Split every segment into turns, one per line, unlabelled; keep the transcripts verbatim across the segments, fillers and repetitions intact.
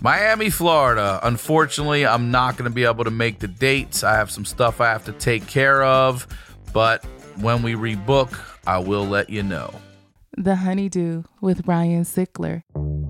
Miami, Florida. Unfortunately, I'm not going to be able to make the dates. I have some stuff I have to take care of, but when we rebook, I will let you know.
The Honeydew with Ryan Sickler.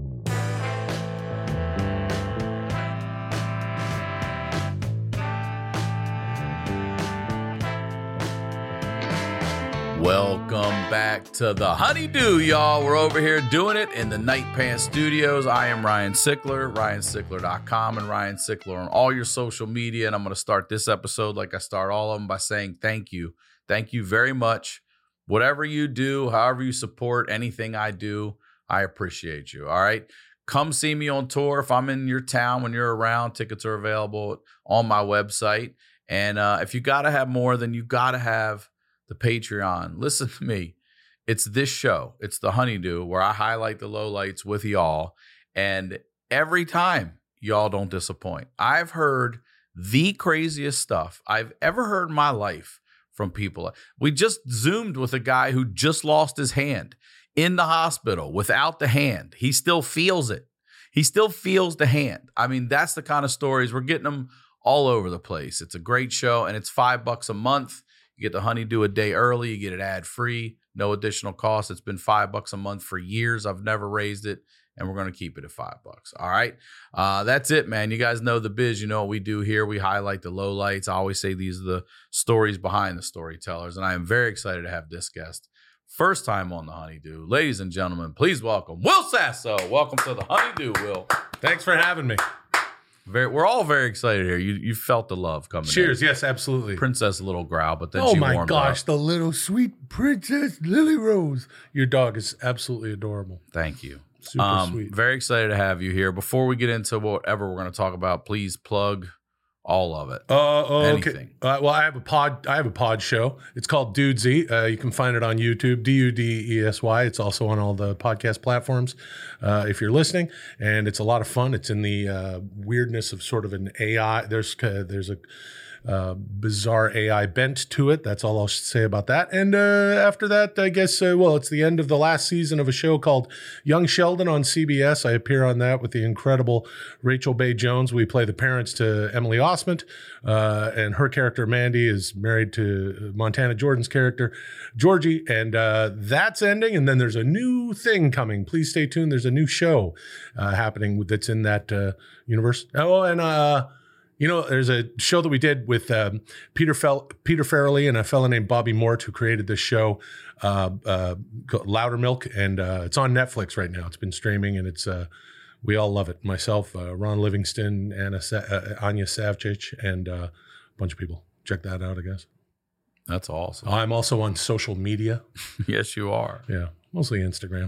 Welcome back to the Honeydew, y'all. We're over here doing it in the Night Pants Studios. I am Ryan Sickler, ryan sickler dot com, and Ryan Sickler on all your social media. And I'm going to start this episode like I start all of them by saying thank you. Thank you very much. Whatever you do, however you support anything I do, I appreciate you. All right. Come see me on tour. If I'm in your town when you're around, tickets are available on my website. And uh, if you got to have more, then you got to have the Patreon. Listen to me. It's this show. It's the Honeydew where I highlight the lowlights with y'all. And every time y'all don't disappoint. I've heard the craziest stuff I've ever heard in my life from people. We just Zoomed with a guy who just lost his hand in the hospital without the hand. He still feels it. He still feels the hand. I mean, that's the kind of stories. We're getting them all over the place. It's a great show, and it's five bucks a month. You get the Honeydew a day early. You get it ad-free, no additional cost. It's been five bucks a month for years. I've never raised it, and we're going to keep it at five bucks. All right? Uh, that's it, man. You guys know the biz. You know what we do here. We highlight the lowlights. I always say these are the stories behind the storytellers, and I am very excited to have this guest. First time on the Honeydew. Ladies and gentlemen, please welcome Will Sasso. Welcome to the Honeydew, Will.
Thanks for having me.
Very, we're all very excited here. You you felt the love coming
Cheers.
in.
Yes, absolutely.
Princess a little growl, but then
oh
she
my
warmed
gosh,
up.
the little sweet Princess Lily Rose. Your dog is absolutely adorable.
Thank you.
Super
um,
sweet.
Very excited to have you here. Before we get into whatever we're going to talk about, please plug all of it.
Uh, oh, okay.
Anything.
Uh, well, I have a pod. I have a pod show. It's called Dudesy. Uh, you can find it on YouTube. D U D E S Y. It's also on all the podcast platforms. Uh, if you're listening, and it's a lot of fun. It's in the uh, weirdness of sort of an A I. There's uh, there's a uh, bizarre A I bent to it. That's all I'll say about that. And uh, after that, I guess, uh, well, it's the end of the last season of a show called Young Sheldon on C B S. I appear on that with the incredible Rachel Bay Jones. We play the parents to Emily Osment, uh, and her character, Mandy, is married to Montana Jordan's character, Georgie. And uh, that's ending. And then there's a new thing coming. Please stay tuned. There's a new show uh, happening that's in that uh, universe. Oh, and uh You know, there's a show that we did with um, Peter Fel- Peter Farrelly and a fellow named Bobby Mort, who created this show, uh, uh, called Louder Milk, and uh, it's on Netflix right now. It's been streaming, and it's uh, we all love it. Myself, uh, Ron Livingston, Anna Sa- uh, Anya Savcic, and uh, a bunch of people. Check that out, I guess.
That's awesome.
I'm also on social media.
Yes, you are.
Yeah, mostly Instagram.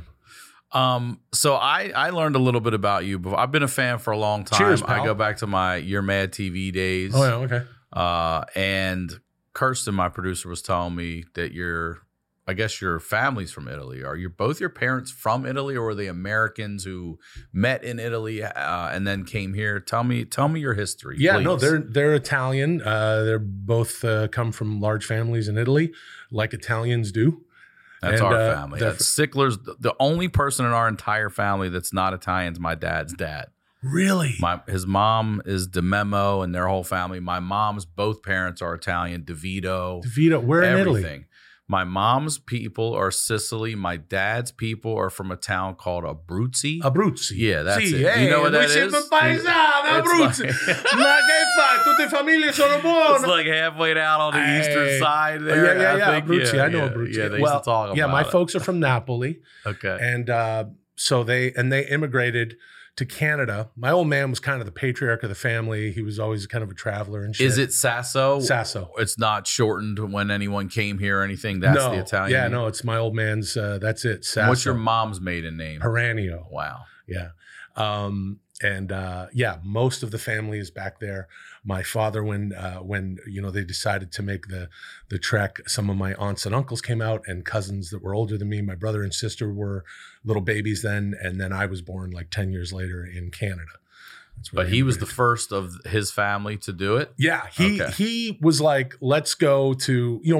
Um, so I, I learned a little bit about you, but I've been a fan for a long time.
Cheers, pal.
I go back to my You're Mad T V days.
Oh, yeah, okay.
Uh, and Kirsten, my producer, was telling me that you're, I guess your family's from Italy. Are you both your parents from Italy, or were they Americans who met in Italy uh, and then came here? Tell me, tell me your history.
Yeah,
please.
no, they're they're Italian. Uh, they're both uh, come from large families in Italy, like Italians do.
That's
and,
our
uh,
family.
the-
That's Sickler's. The only person in our entire family that's not Italian is my dad's dad.
Really?
My his mom is DeMemo, and their whole family. My mom's both parents are Italian. DeVito.
Vito, where in Italy?
Everything. My mom's people are Sicily. My dad's people are from a town called Abruzzi.
Abruzzi.
Yeah, that's
sì,
it. You know what that
noi
is?
siamo paesani,
It's
Abruzzi.
like-
Ma che fai? Tutte famiglie sono buone.
It's like halfway down on the
Hey.
eastern side
Oh,
there.
yeah, yeah, yeah.
I think.
Abruzzi.
Yeah,
I know
yeah,
Abruzzi.
Yeah, they
well,
used to talk about
yeah, my
it.
folks are from Napoli,
Okay.
and uh, so they and they immigrated to Canada. My old man was kind of the patriarch of the family. He was always kind of a traveler and shit.
Is it Sasso?
Sasso?
It's not shortened when anyone came here or anything. That's
no,
the Italian.
yeah,
name?
no, it's my old man's. Uh, that's it. Sasso.
What's your mom's maiden name?
Peranio?
Wow.
Yeah. Um, and uh, yeah, most of the family is back there. My father, when uh, when you know they decided to make the the trek, some of my aunts and uncles came out, and cousins that were older than me. My brother and sister were little babies then, and then I was born like ten years later in Canada. That's where
But
they
he was the
immigrated.
first of his family to do it.
Yeah, he
Okay.
he was like, let's go to, you know, my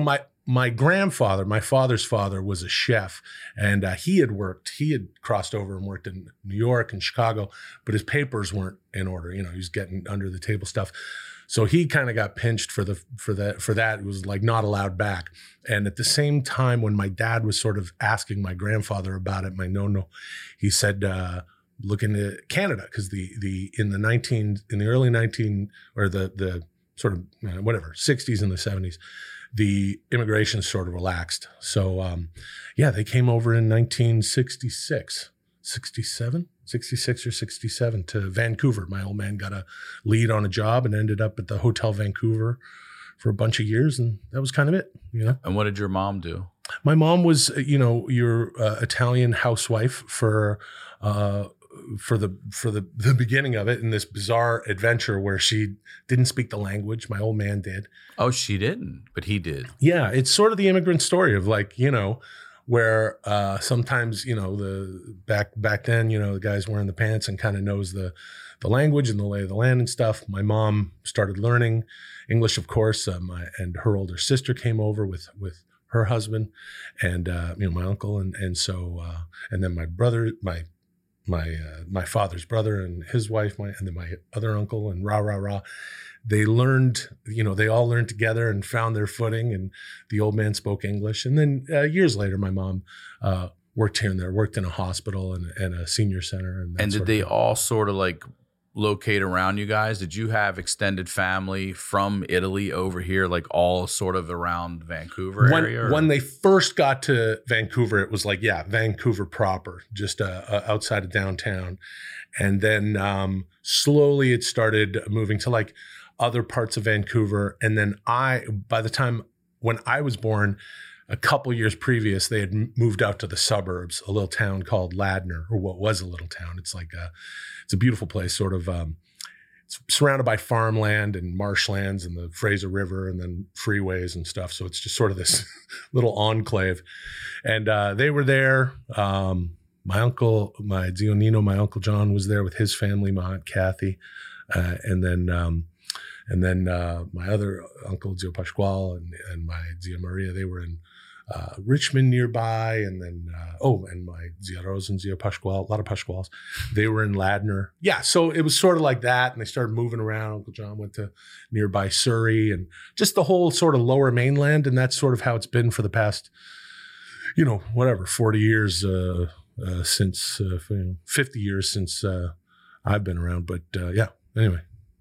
my grandfather, my father's father, was a chef, and uh, he had worked, he had crossed over and worked in New York and Chicago, but his papers weren't in order. You know, he was getting under the table stuff. So he kind of got pinched for the for that for that. It was like not allowed back. And at the same time, when my dad was sort of asking my grandfather about it, my no-no, he said, uh, look into Canada, because the the in the nineteen in the early nineteen or the the sort of uh, whatever sixties and the seventies, the immigration sort of relaxed. So um, yeah, they came over in nineteen sixty-six, sixty-seven, sixty-six or sixty-seven to Vancouver. My old man got a lead on a job and ended up at the Hotel Vancouver for a bunch of years, and that was kind of it, you know.
And what did your mom do?
My mom was, you know, your uh, Italian housewife for uh, for the for the the beginning of it, in this bizarre adventure where she didn't speak the language. My old man did.
Oh, she didn't, but he did.
Yeah, it's sort of the immigrant story of, like, you know, where uh, sometimes, you know, the back back then, you know, the guy's wearing the pants and kind of knows the the language and the lay of the land and stuff. My mom started learning English, of course, uh, my, and her older sister came over with with her husband and uh, you know, my uncle, and and so uh, and then my brother, my my uh, my father's brother and his wife, my and then my other uncle, and rah rah rah. They learned, you know, they all learned together and found their footing, and the old man spoke English. And then uh, years later, my mom uh, worked here and there, worked in a hospital and, and a senior center. And, that
And did
sort
they
of
all sort of like locate around you guys? Did you have extended family from Italy over here, like all sort of around Vancouver
when,
area? Or?
When they first got to Vancouver, it was like, yeah, Vancouver proper, just uh, uh, outside of downtown. And then um, slowly it started moving to like other parts of Vancouver. And then I, by the time when I was born, a couple years previous, they had moved out to the suburbs, a little town called Ladner, or what was a little town. It's like a, it's a beautiful place, sort of, um, it's surrounded by farmland and marshlands and the Fraser River and then freeways and stuff. So it's just sort of this little enclave. And uh, they were there. Um, my uncle, my zio Nino, my uncle John was there with his family, my aunt Kathy. Uh, and then, um, And then uh, my other uncle, Zio Pasquale, and, and my Zia Maria, they were in uh, Richmond nearby. And then, uh, oh, and my Zia Rose and Zio Pasquale, a lot of Pasquales, they were in Ladner. Yeah, so it was sort of like that. And they started moving around. Uncle John went to nearby Surrey and just the whole sort of lower mainland. And that's sort of how it's been for the past, you know, whatever, forty years uh, uh, since, uh, you know, fifty years since uh, I've been around. But uh, yeah, anyway.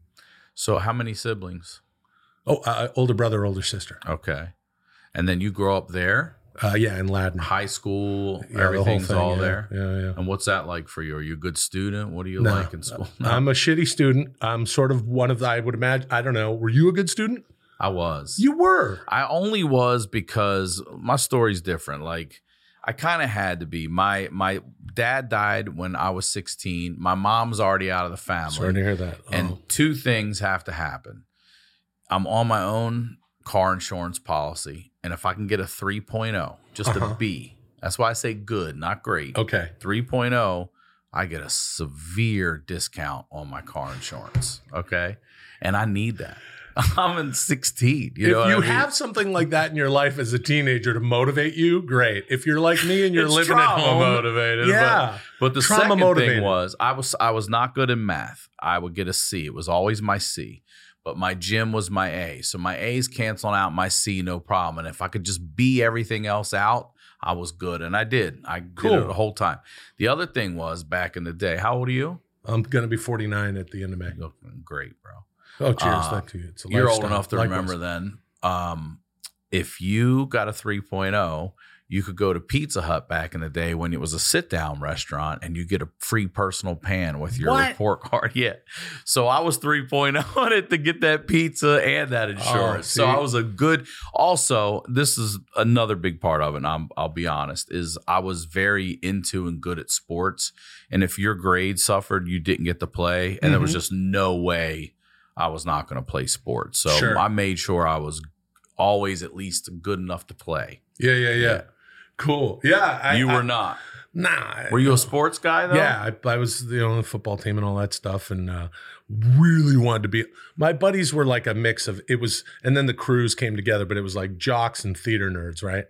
So how many siblings?
Oh, uh, older brother, older sister.
Okay. And then you grow up there?
Uh, yeah, in Ladner.
High school,
Yeah, the whole
everything's
thing,
all
yeah,
there?
Yeah, yeah.
And what's that like for you? Are you a good student? What do you
No,
like in school? No.
I'm a shitty student. I'm sort of one of the, I would imagine, I don't know. Were you a good student?
I was.
You were.
I only was because my story's different. Like, I kind of had to be. My my dad died when I was sixteen. My mom's already out of the family.
Sorry to hear that. Oh.
And two things have to happen. I'm on my own car insurance policy, and if I can get a three point oh, just
Uh-huh.
a B, that's why I say good, not great.
Okay.
three point oh, I get a severe discount on my car insurance, okay? And I need that. I'm in sixteen. You
if
know what
you
I mean?
have something like that in your life as a teenager to motivate you, great. If you're like me and you're
It's
living at
trauma
home,
motivated.
yeah.
But, but the
Trauma
second
motivated.
thing was I was I was not good in math. I would get a C. It was always my C. But my gym was my A. So my A's canceling out my C, no problem. And if I could just B everything else out, I was good. And I did. I
Cool.
did it the whole time. The other thing was back in the day, how old are you?
I'm going to be forty-nine at the end of May.
You're looking great, bro.
Oh, cheers.
Uh,
Thank you. It's a
You're old
lifestyle.
enough to
Likewise.
remember then. Um, if you got a three point oh, you could go to Pizza Hut back in the day when it was a sit-down restaurant, and you get a free personal pan with your
What?
report card. Yeah. So I was three point oh on it to get that pizza and that insurance.
Oh,
so
see?
I was a good – also, this is another big part of it, and I'm, I'll be honest, is I was very into and good at sports. And if your grade suffered, you didn't get to play, and there was
Mhm.
just no way – I was not going to play sports. So
Sure.
I made sure I was always at least good enough to play.
Yeah, yeah, yeah.
Yeah.
Cool. Yeah. I,
you
I,
were not.
Nah.
Were you a sports guy though?
Yeah, I, I was you know, on the football team and all that stuff, and uh, really wanted to be. My buddies were like a mix of it was, and then the crews came together, but it was like jocks and theater nerds, right?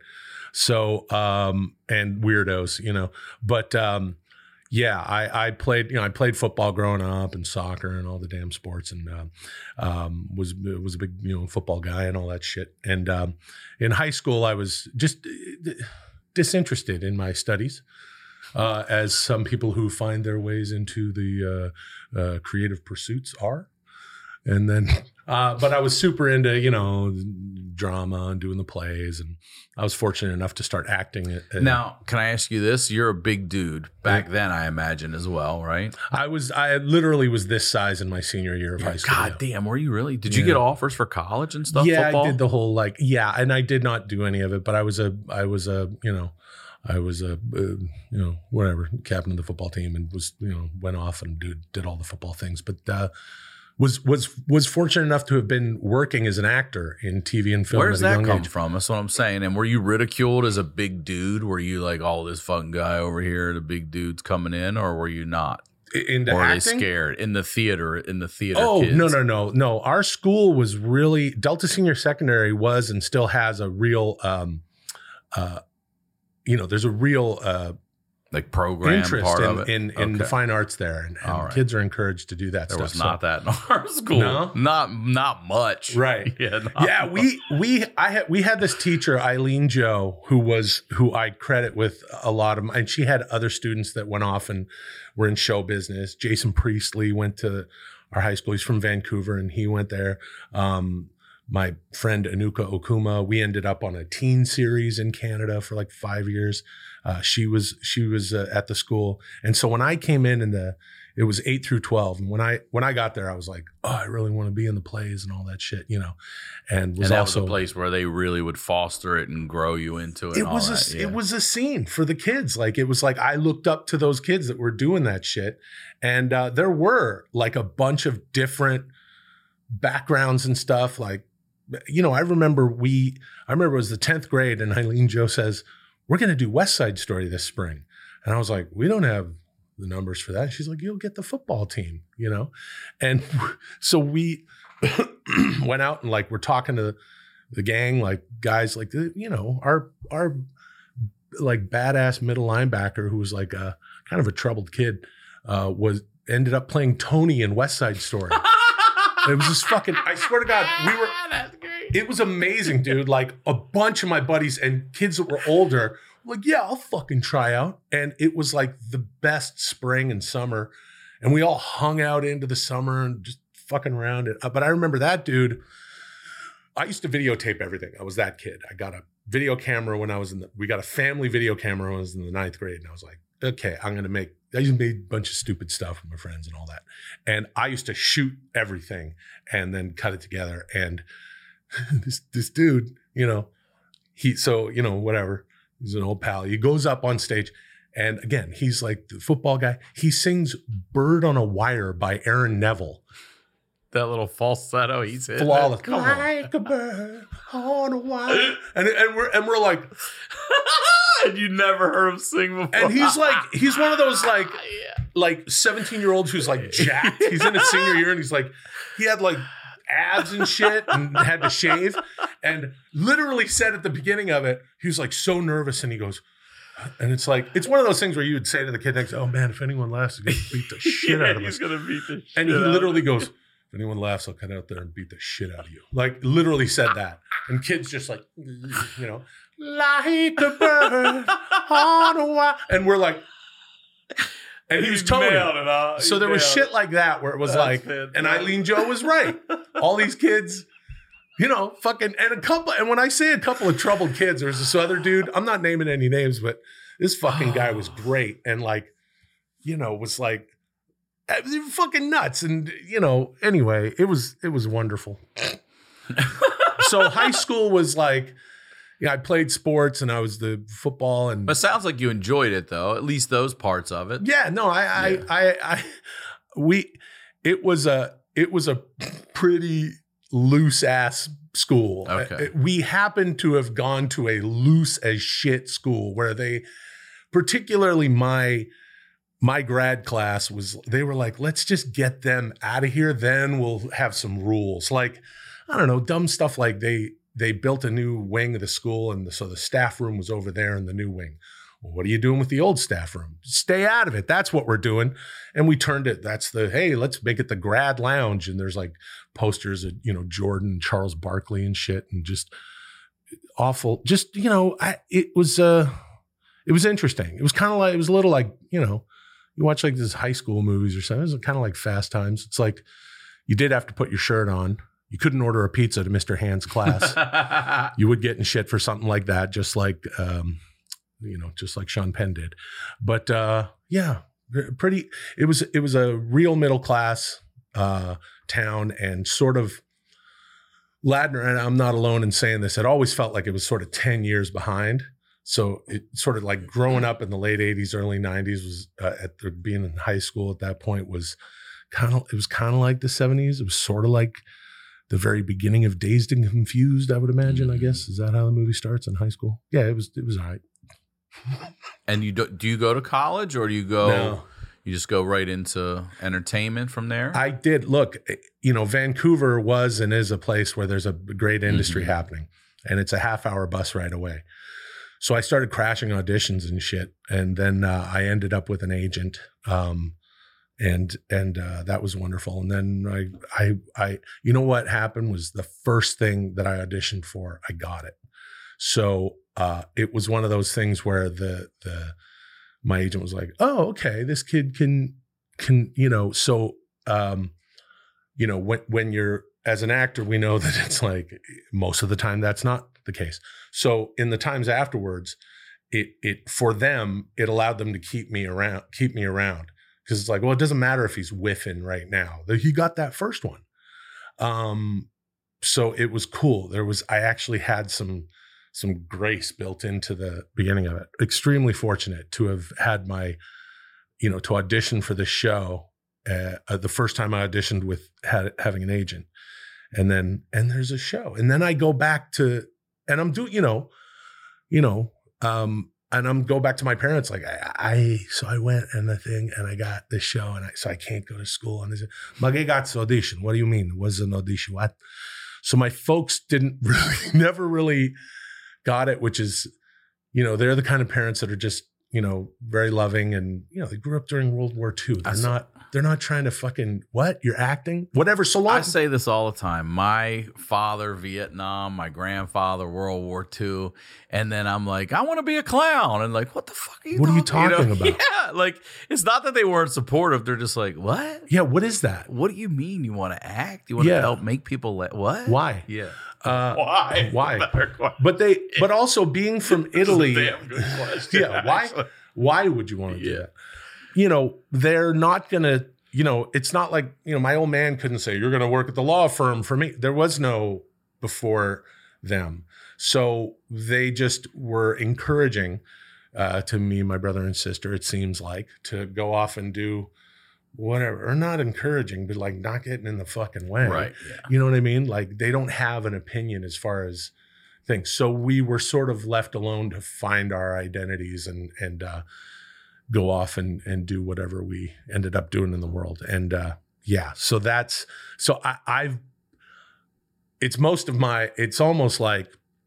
So um, and weirdos, you know. But um, yeah, I, I played, you know, I played football growing up and soccer and all the damn sports, and uh, um, was was a big you know football guy and all that shit. And um, in high school, I was just disinterested in my studies. Uh, as some people who find their ways into the uh, uh, creative pursuits are. And then, uh, but I was super into, you know, drama and doing the plays. And I was fortunate enough to start acting. At, at,
now, can I ask you this? You're a big dude back then, I imagine, as well, right?
I was, I literally was this size in my senior year of
Yeah,
high school.
God damn, were you really? Did
Yeah.
you get offers for college and stuff?
Yeah,
football?
I did the whole like, yeah. And I did not do any of it, but I was a, I was a, you know, I was a, uh, you know, whatever, captain of the football team and was, you know, went off and did, did all the football things. But uh, was was was fortunate enough to have been working as an actor in T V and film.
Where does
at a
that
young
come
age.
from? That's what I'm saying. And were you ridiculed as a big dude? Were you like, oh, this fucking guy over here, the big dude's coming in, or were you not?
Into
or are
acting?
they scared in the theater? In the theater?
Oh,
kids?
no, no, no, no. Our school was really, Delta Senior Secondary was and still has a real, um, uh, you know, there's a real uh,
like program
interest
part
in,
of it.
in, in the
Okay.
fine arts there. And, and
All right.
kids are encouraged to do that
There
stuff.
was not that in our school.
No?
Not not much.
Right.
Yeah. not
yeah, we we I had we had this teacher Eileen Joe who was who I credit with a lot of, and she had other students that went off and were in show business. Jason Priestley went to our high school. He's from Vancouver, and he went there. Um, my friend Anuka Okuma, we ended up on a teen series in Canada for like five years. Uh, she was she was uh, at the school, and so when I came in in the it was eight through twelve, and when I when I got there, I was like, oh, I really want to be in the plays and all that shit, you know. And was
and that
also
was a place where they really would foster it and grow you into it.
it
and all
was
that,
a,
yeah.
it was a scene for the kids. Like it was like I looked up to those kids that were doing that shit, and uh, there were like a bunch of different backgrounds and stuff. Like, you know, I remember we I remember it was the tenth grade, and Eileen Joe says, we're going to do West Side Story this spring, and I was like, we don't have the numbers for that. She's like, you'll get the football team, you know, and so we went out and like we're talking to the gang, like guys, like you know, our our like badass middle linebacker who was like a kind of a troubled kid uh, was ended up playing Tony in West Side Story. It was just fucking. I swear to God, we were.
That's great.
It was amazing, dude. Like a bunch of my buddies and kids that were older, were like, yeah, I'll fucking try out. And it was like the best spring and summer, and we all hung out into the summer and just fucking around it. But I remember that dude. I used to videotape everything. I was that kid. I got a video camera when I was in the. We got a family video camera when I was in the ninth grade, and I was like, okay, I'm gonna make. I used to make a bunch of stupid stuff with my friends and all that. And I used to shoot everything and then cut it together. And this this dude, you know, he so, you know, whatever. He's an old pal. He goes up on stage. And again, he's like the football guy. He sings Bird on a Wire by Aaron Neville.
That little falsetto he's in.
Flawless.
Come on.
Like a bird on a wire. And, and we're and we're like,
And you never heard him sing before.
and he's like, he's one of those like
yeah.
like seventeen year olds who's like jacked. He's in his senior year and he's like, he had like abs and shit and had to shave, and literally said at the beginning of it, he was like so nervous, and he goes, and it's like, it's one of those things where you would say to the kid next, oh man, if anyone laughs, he's gonna beat the shit
yeah,
out of us.
He's gonna beat the shit
And he
out of
literally
us.
goes, if anyone laughs, I'll cut out there and beat the shit out of you. Like literally said that. And kids just like, you know, like a bird on a wire. And we're like, and he was Tony.
nailed it, huh?
So
He
there was
nailed
shit
it.
like that where it was
That's
like,
fantastic.
and Eileen Joe was right. All these kids, you know, fucking, and a couple, and when I say a couple of troubled kids, there was this other dude, I'm not naming any names, but this fucking guy was great. And like, you know, was like, it was fucking nuts. And, you know, anyway, it was, it was wonderful. So high school was like, yeah, I played sports and I was the football and.
But it sounds like you enjoyed it though, at least those parts of it.
Yeah, no, I, I,
Yeah.
I, I, we, it was a, it was a pretty loose ass school.
Okay.
Uh, We happened to have gone to a loose as shit school where they particularly my my grad class was, they were like, let's just get them out of here. Then we'll have some rules. Like, I don't know, dumb stuff like they they built a new wing of the school, and the, so the staff room was over there in the new wing. Well, what are you doing with the old staff room? Stay out of it. That's what we're doing. And we turned it, that's the, hey, let's make it the grad lounge. And there's like posters of, you know, Jordan, Charles Barkley and shit, and just awful. Just, you know, I, it was, uh, it was interesting. It was kind of like, it was a little like, you know, you watch like these high school movies or something. It was kind of like Fast Times. It's like you did have to put your shirt on. You couldn't order a pizza to Mister Hand's class. You would get in shit for something like that, just like, um, you know, just like Sean Penn did. But uh, yeah, pretty. It was it was a real middle class uh, town, and sort of Ladner. And I'm not alone in saying this. It always felt like it was sort of ten years behind. So it sort of like growing up in the late eighties, early nineties was uh, at the, being in high school at that point was kind of, it was kind of like the seventies. It was sort of like the very beginning of Dazed and Confused, I would imagine, I guess. Is that how the movie starts in high school? Yeah, it was, it was all right.
And you do, do you go to college, or do you go,
No.
you just go right into entertainment from there?
I did. Look, you know, Vancouver was and is a place where there's a great industry mm-hmm. happening, and it's a half hour bus ride away. So I started crashing auditions and shit. And then uh, I ended up with an agent. Um, and and uh, that was wonderful. And then I, I, I, you know what happened was the first thing that I auditioned for, I got it. So uh, it was one of those things where the, the, my agent was like, oh, okay, this kid can, can, you know, so, um, you know, when, when you're, as an actor, we know that it's like most of the time that's not the case. So in the times afterwards, it it for them, it allowed them to keep me around, keep me around. Because it's like, well, it doesn't matter if he's whiffing right now. He got that first one. Um, so it was cool. There was, I actually had some some grace built into the beginning of it. Extremely fortunate to have had my, you know, to audition for the show. Uh, uh, the first time I auditioned with had, having an agent. And then, and there's a show. And then I go back to, and I'm doing, you know, you know, um, and I'm go back to my parents. Like I, I, so I went and the thing, and I got this show, and I, so I can't go to school. And they said, Magigats audition. What do you mean? It was an audition. What? So my folks didn't really, never really got it, which is, you know, they're the kind of parents that are just, you know, very loving, and, you know, they grew up during World War Two. They're not, they're not trying to fucking, what? You're acting? Whatever, so long.
I say this all the time. My father, Vietnam, my grandfather, World War Two. And then I'm like, I want to be a clown. And like, what the fuck are you
What
talking,
are you talking
you know?
about?
Yeah, like, it's not that they weren't supportive. They're just like, what?
Yeah, what is that?
What do you mean you want to act? You want
Yeah.
to help make people, let what?
Why?
Yeah.
Uh,
Why?
Why? But they, but also being from Italy.
Damn good question.
Yeah, why?
actually.
Why would you want to do
Yeah.
that? You know, they're not going to, you know, it's not like, you know, my old man couldn't say, you're going to work at the law firm for me. There was no before them. So they just were encouraging uh, to me, my brother and sister, it seems like, to go off and do whatever, or not encouraging, but like not getting in the fucking way.
Right. Yeah.
You know what I mean? Like they don't have an opinion as far as things. So we were sort of left alone to find our identities and, and, uh, go off and, and do whatever we ended up doing in the world. And, uh, yeah, so that's, so I, I've, it's most of my, it's almost like,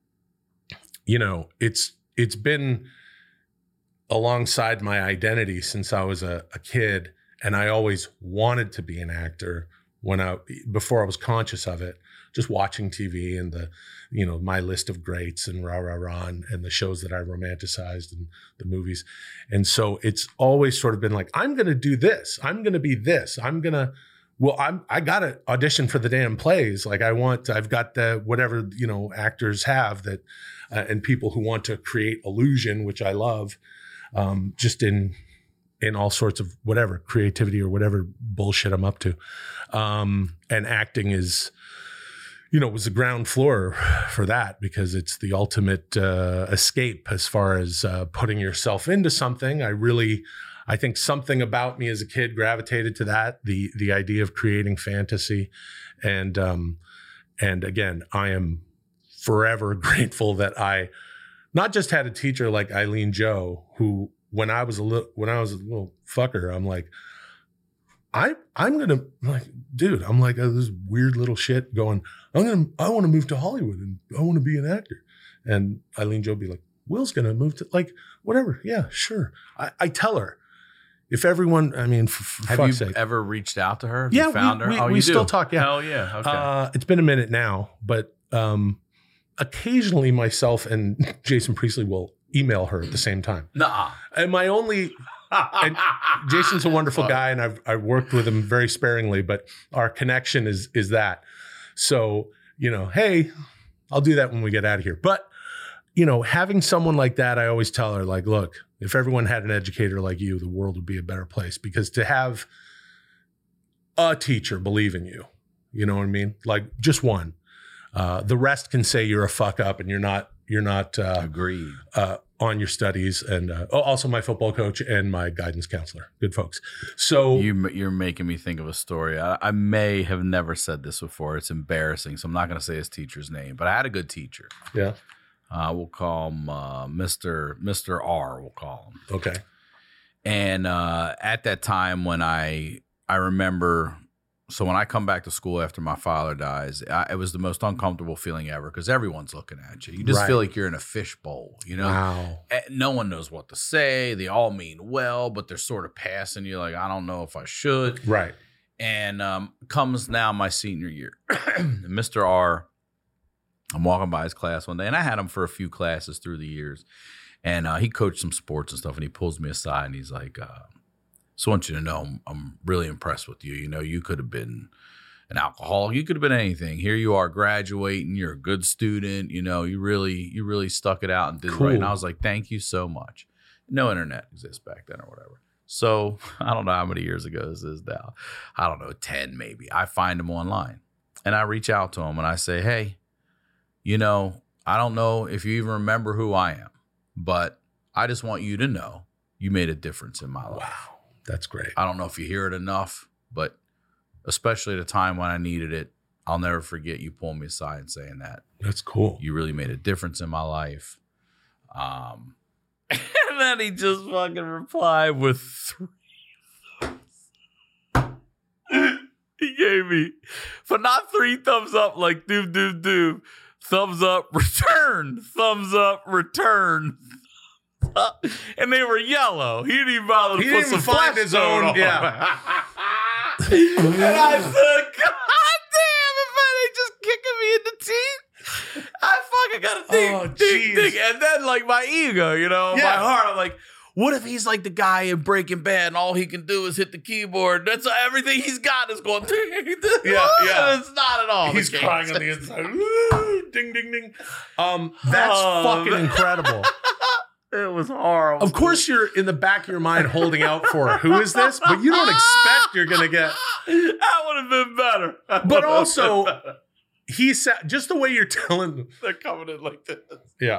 you know, it's, it's been alongside my identity since I was a, a kid. And I always wanted to be an actor when I, before I was conscious of it, just watching T V and the, you know, My List of Greats and Rah Rah Rah and, and the shows that I romanticized and the movies. And so it's always sort of been like, I'm going to do this. I'm going to be this. I'm going to, well, I'm, I got to audition for the damn plays. Like I want, I've got the, whatever, you know, actors have that, uh, and people who want to create illusion, which I love, um, just in, in all sorts of whatever creativity or whatever bullshit I'm up to. Um, and acting is, you know, was the ground floor for that because it's the ultimate uh, escape as far as uh, putting yourself into something. I really, I think something about me as a kid gravitated to that, the the idea of creating fantasy. And, um, and again, I am forever grateful that I not just had a teacher like Eileen Joe, who when I was a little when I was a little fucker, I'm like, I I'm gonna like, dude, I'm like uh, this weird little shit going. I'm gonna I want to move to Hollywood and I want to be an actor. And Eileen Jo be like, Will's gonna move to like whatever. Yeah, sure. I, I tell her. If everyone, I mean, for, for
have
fuck's
you
sake.
ever reached out to her? Have
Yeah,
you found
we,
her.
we,
oh,
we
you
still
do?
talk. Yeah,
Hell yeah. Okay.
Uh, it's been a minute now, but um, occasionally myself and Jason Priestley will email her at the same time.
Nuh-uh.
And my only, and Jason's a wonderful guy, and I've I've worked with him very sparingly, but our connection is is that. So you know, hey, I'll do that when we get out of here. But you know, having someone like that, I always tell her, like, look, if everyone had an educator like you, the world would be a better place. Because to have a teacher believe in you, you know what I mean? Like just one. Uh, the rest can say you're a fuck up and you're not, you're not uh,
Agreed.
Uh, on your studies. And uh, oh, also my football coach and my guidance counselor. Good folks. So
you, you're making me think of a story. I, I may have never said this before. It's embarrassing. So I'm not going to say his teacher's name, but I had a good teacher.
yeah.
Uh, we'll call him uh, Mister Mister R. We'll call him.
Okay.
And uh, at that time, when I I remember, so when I come back to school after my father dies, I, it was the most uncomfortable feeling ever because everyone's looking at you. You just
Right.
feel like you're in a fishbowl. You know,
Wow.
Eh, no one knows what to say. They all mean well, but they're sort of passing you. Like I don't know if I should.
Right.
And um, comes now my senior year, Mister R. I'm walking by his class one day, and I had him for a few classes through the years. And uh, he coached some sports and stuff, and he pulls me aside, and he's like, uh, so I want you to know I'm, I'm really impressed with you. You know, you could have been an alcoholic. You could have been anything. Here you are graduating. You're a good student. You know, you really you really stuck it out and did
Cool.
right. And I was like, thank you so much. No internet exists back then or whatever. So I don't know how many years ago this is now. I don't know, ten maybe. I find him online, and I reach out to him, and I say, hey, you know, I don't know if you even remember who I am, but I just want you to know you made a difference in my life.
Wow. That's great.
I don't know if you hear it enough, but especially at a time when I needed it, I'll never forget you pulling me aside and saying that.
That's cool.
You really made a difference in my life. Um, and then he just fucking replied with three. He gave me, but not three thumbs up like do, do, do. Thumbs up, return. Thumbs up, return. And they were yellow. He didn't even bother to
He
put
didn't
some
even find
flash
his
tone
own-
on.
yeah.
And I said, God damn, if they just kicking me in the teeth, I fucking gotta think,
Oh,
think,
jeez.
think. And then like my ego, you know,
Yeah.
my heart, I'm like, what if he's like the guy in Breaking Bad and all he can do is hit the keyboard? That's everything he's got is going.
Yeah, yeah.
It's not at all.
He's
the
crying
case.
on the inside. Woo, ding, ding, ding. Um, that's
Oh,
fucking
man.
incredible.
It was horrible.
Of course, you're in the back of your mind holding out for who is this, but you don't expect you're going to get.
That would have been better. That
But
would have
also-
been better.
He said, just the way you're telling.
They're coming in like this.
Yeah.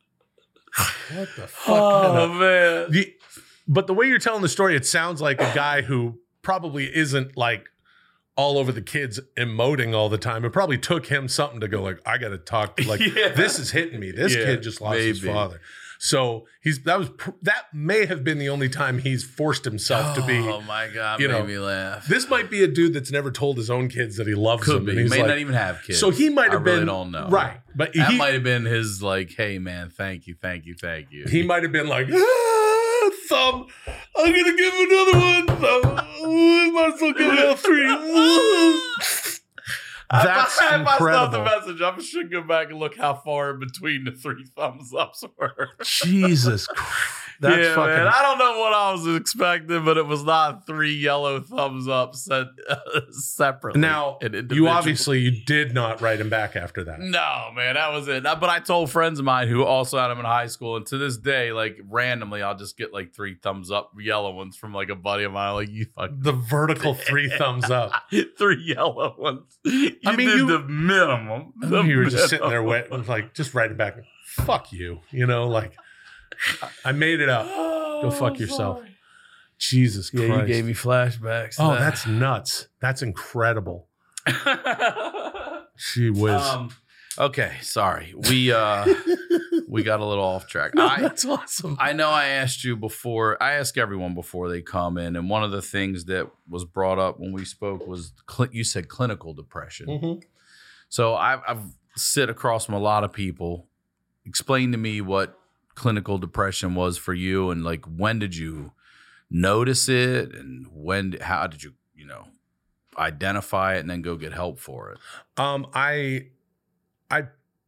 What the fuck?
Oh man.
The, but the way you're telling the story, it sounds like a guy who probably isn't like all over the kids emoting all the time. It probably took him something to go like, I got to talk. Like
Yeah.
this is hitting me. This
Yeah,
kid just lost his
maybe.
father. So he's that was pr- that may have been the only time he's forced himself to be.
Oh my god,
you
made
know,
me laugh.
This might be a dude that's never told his own kids that he loves
Could
them.
be.
and
He
he's
may
like-
not even have kids.
So he might have
I
been.
really don't know.
Right. But
That
he
might have been his like, hey man, thank you, thank you, thank you.
he might have been like, ah, thumb, I'm gonna give him another one. Thumb. I might as well give it all three. That's
I, I
incredible.
the message. I should go back and look how far in between the three thumbs ups were.
Jesus Christ. That's
yeah,
fucking.
man. I don't know what I was expecting, but it was not three yellow thumbs up set uh, separately.
Now,
and
you
individually.
obviously you did not write him back after that.
No, man, that was it. But I told friends of mine who also had him in high school, and to this day, like randomly, I'll just get like three thumbs up yellow ones from like a buddy of mine. Like you fucking
The vertical three thumbs up.
three yellow ones. You
I mean,
did
you-
the minimum.
I
The
mean, you were just sitting there,
minimum.
wet, like just writing back. Fuck you, you know, like I made it up. Go fuck yourself.
sorry.
Jesus Christ.
Yeah, you gave me flashbacks. to
Oh,
that.
that's nuts. That's incredible. Gee whiz.
um, okay, sorry. We uh we got a little off track.
No,
I,
that's awesome.
I know I asked you before. I ask everyone before they come in, and one of the things that was brought up when we spoke was cl- you said clinical depression.
Mm-hmm.
So I've, I've sit across from a lot of people. Explain to me what clinical depression was for you, and like when did you notice it, and when how did you you know identify it and then go get help for it?
Um, I, I,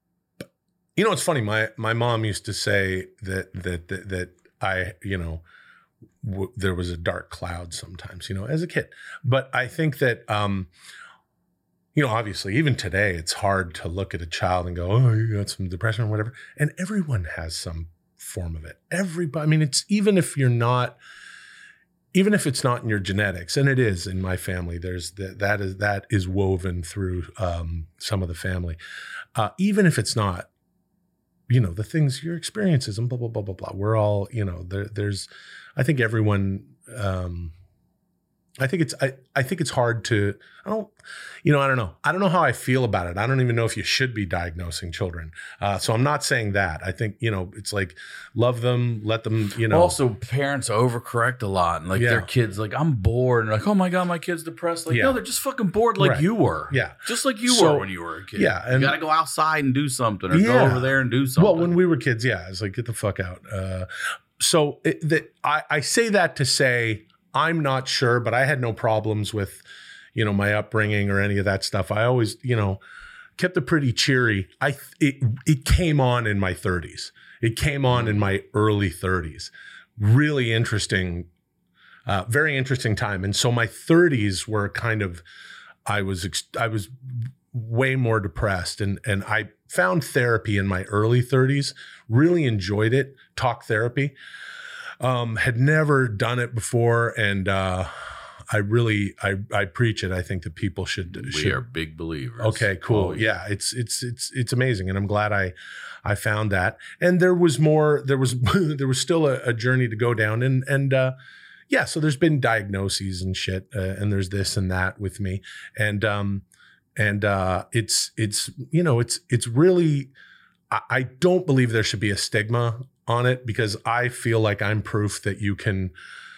you know, it's funny. My my mom used to say that that that, that I, you know, w- there was a dark cloud sometimes, you know, as a kid. But I think that, um, you know, obviously, even today, it's hard to look at a child and go, "Oh, you got some depression or whatever." And everyone has some form of it. Everybody. I mean, it's even if you're not. Even if it's not in your genetics, and it is in my family, there's the, that is that is woven through um, some of the family. Uh, even if it's not, you know, the things, your experiences, and blah blah blah blah blah. We're all, you know, there, there's. I think everyone. Um, I think it's. I, I think it's hard to. I don't. You know, I don't know. I don't know how I feel about it. I don't even know if you should be diagnosing children. Uh, so I'm not saying that. I think, you know, it's like love them, let them, you know.
Also, parents overcorrect a lot, and like
Yeah.
their kids, like I'm bored, and like, oh my god, my kid's depressed. Like,
Yeah.
no, they're just fucking bored, like
Right.
you were.
Yeah.
just like you
So-
were when you were a kid.
Yeah, and-
you got to go outside and do something, or go
Yeah.
over there and do something.
Well, when we were kids, yeah, it's like, get the fuck out. Uh, so it, that I, I say that to say I'm not sure, but I had no problems with, you know, my upbringing or any of that stuff. I always, you know, kept it pretty cheery. I it it came on in my thirties. It came on in my early thirties. Really interesting, uh, very interesting time. And so my thirties were kind of, I was ex- I was way more depressed, and and I found therapy in my early thirties. Really enjoyed it. Talk therapy. Um, had never done it before, and uh, I really I I preach it. I think that people should.
we
should
are big believers.
Okay, cool.
Oh,
Yeah, it's it's it's it's amazing, and I'm glad I I found that. And there was more. There was there was still a, a journey to go down, and and uh, yeah. So there's been diagnoses and shit, uh, and there's this and that with me, and um and uh, it's it's you know it's it's really. I, I don't believe there should be a stigma on it, because I feel like I'm proof that you can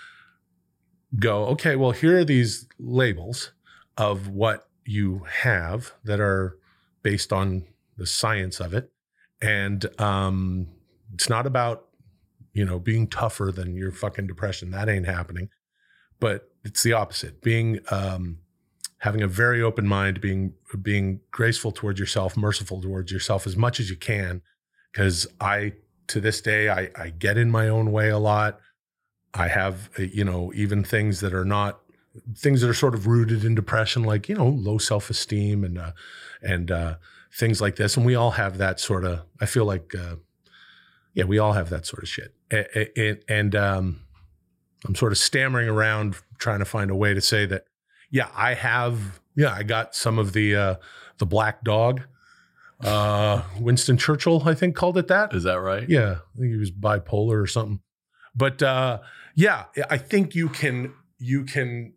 go, okay, well, here are these labels of what you have that are based on the science of it. And um, it's not about, you know, being tougher than your fucking depression. That ain't happening. But it's the opposite. Being, um, having a very open mind, being, being graceful towards yourself, merciful towards yourself as much as you can. Because I, to this day, I, I get in my own way a lot. I have, you know, even things that are not things that are sort of rooted in depression, like, you know, low self-esteem and, uh, and, uh, things like this. And we all have that sort of, I feel like, uh, yeah, we all have that sort of shit. And, and, um, I'm sort of stammering around trying to find a way to say that, yeah, I have, yeah, I got some of the, uh, the black dog. Uh, Winston Churchill, I think, called it that.
Is that right?
Yeah. I think he was bipolar or something. But, uh, yeah, I think you can, you can,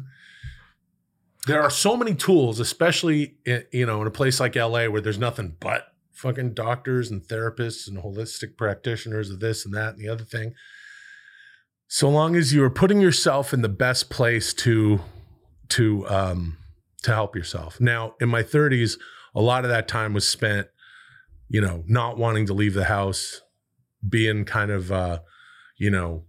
there are so many tools, especially, in, you know, in a place like L A where there's nothing but fucking doctors and therapists and holistic practitioners of this and that and the other thing. So long as you are putting yourself in the best place to, to, um, to help yourself. Now, in my thirties, a lot of that time was spent, you know, not wanting to leave the house, being kind of, uh, you know,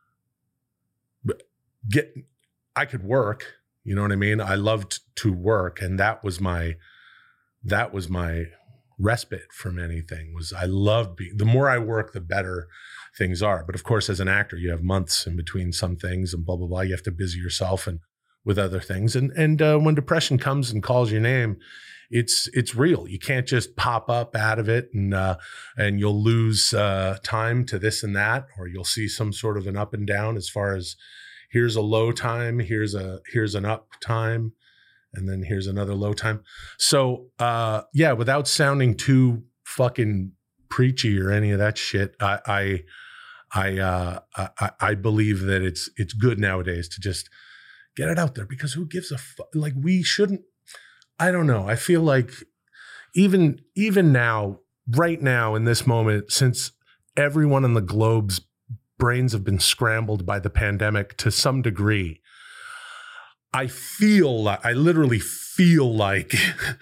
get, I could work, you know what I mean? I loved to work. And that was my, that was my respite from anything. Was I loved being, the more I work, the better things are. But of course, as an actor, you have months in between some things and blah, blah, blah. You have to busy yourself and with other things. And, and, uh, when depression comes and calls your name, it's, it's real. You can't just pop up out of it and, uh, and you'll lose, uh, time to this and that, or you'll see some sort of an up and down as far as here's a low time, here's a, here's an up time, and then here's another low time. So, uh, yeah, without sounding too fucking preachy or any of that shit, I, I, I, uh, I, I believe that it's, it's good nowadays to just get it out there, because who gives a fuck? Like, we shouldn't, I don't know. I feel like even, even now, right now in this moment, since everyone in the globe's brains have been scrambled by the pandemic to some degree, I feel like, I literally feel like,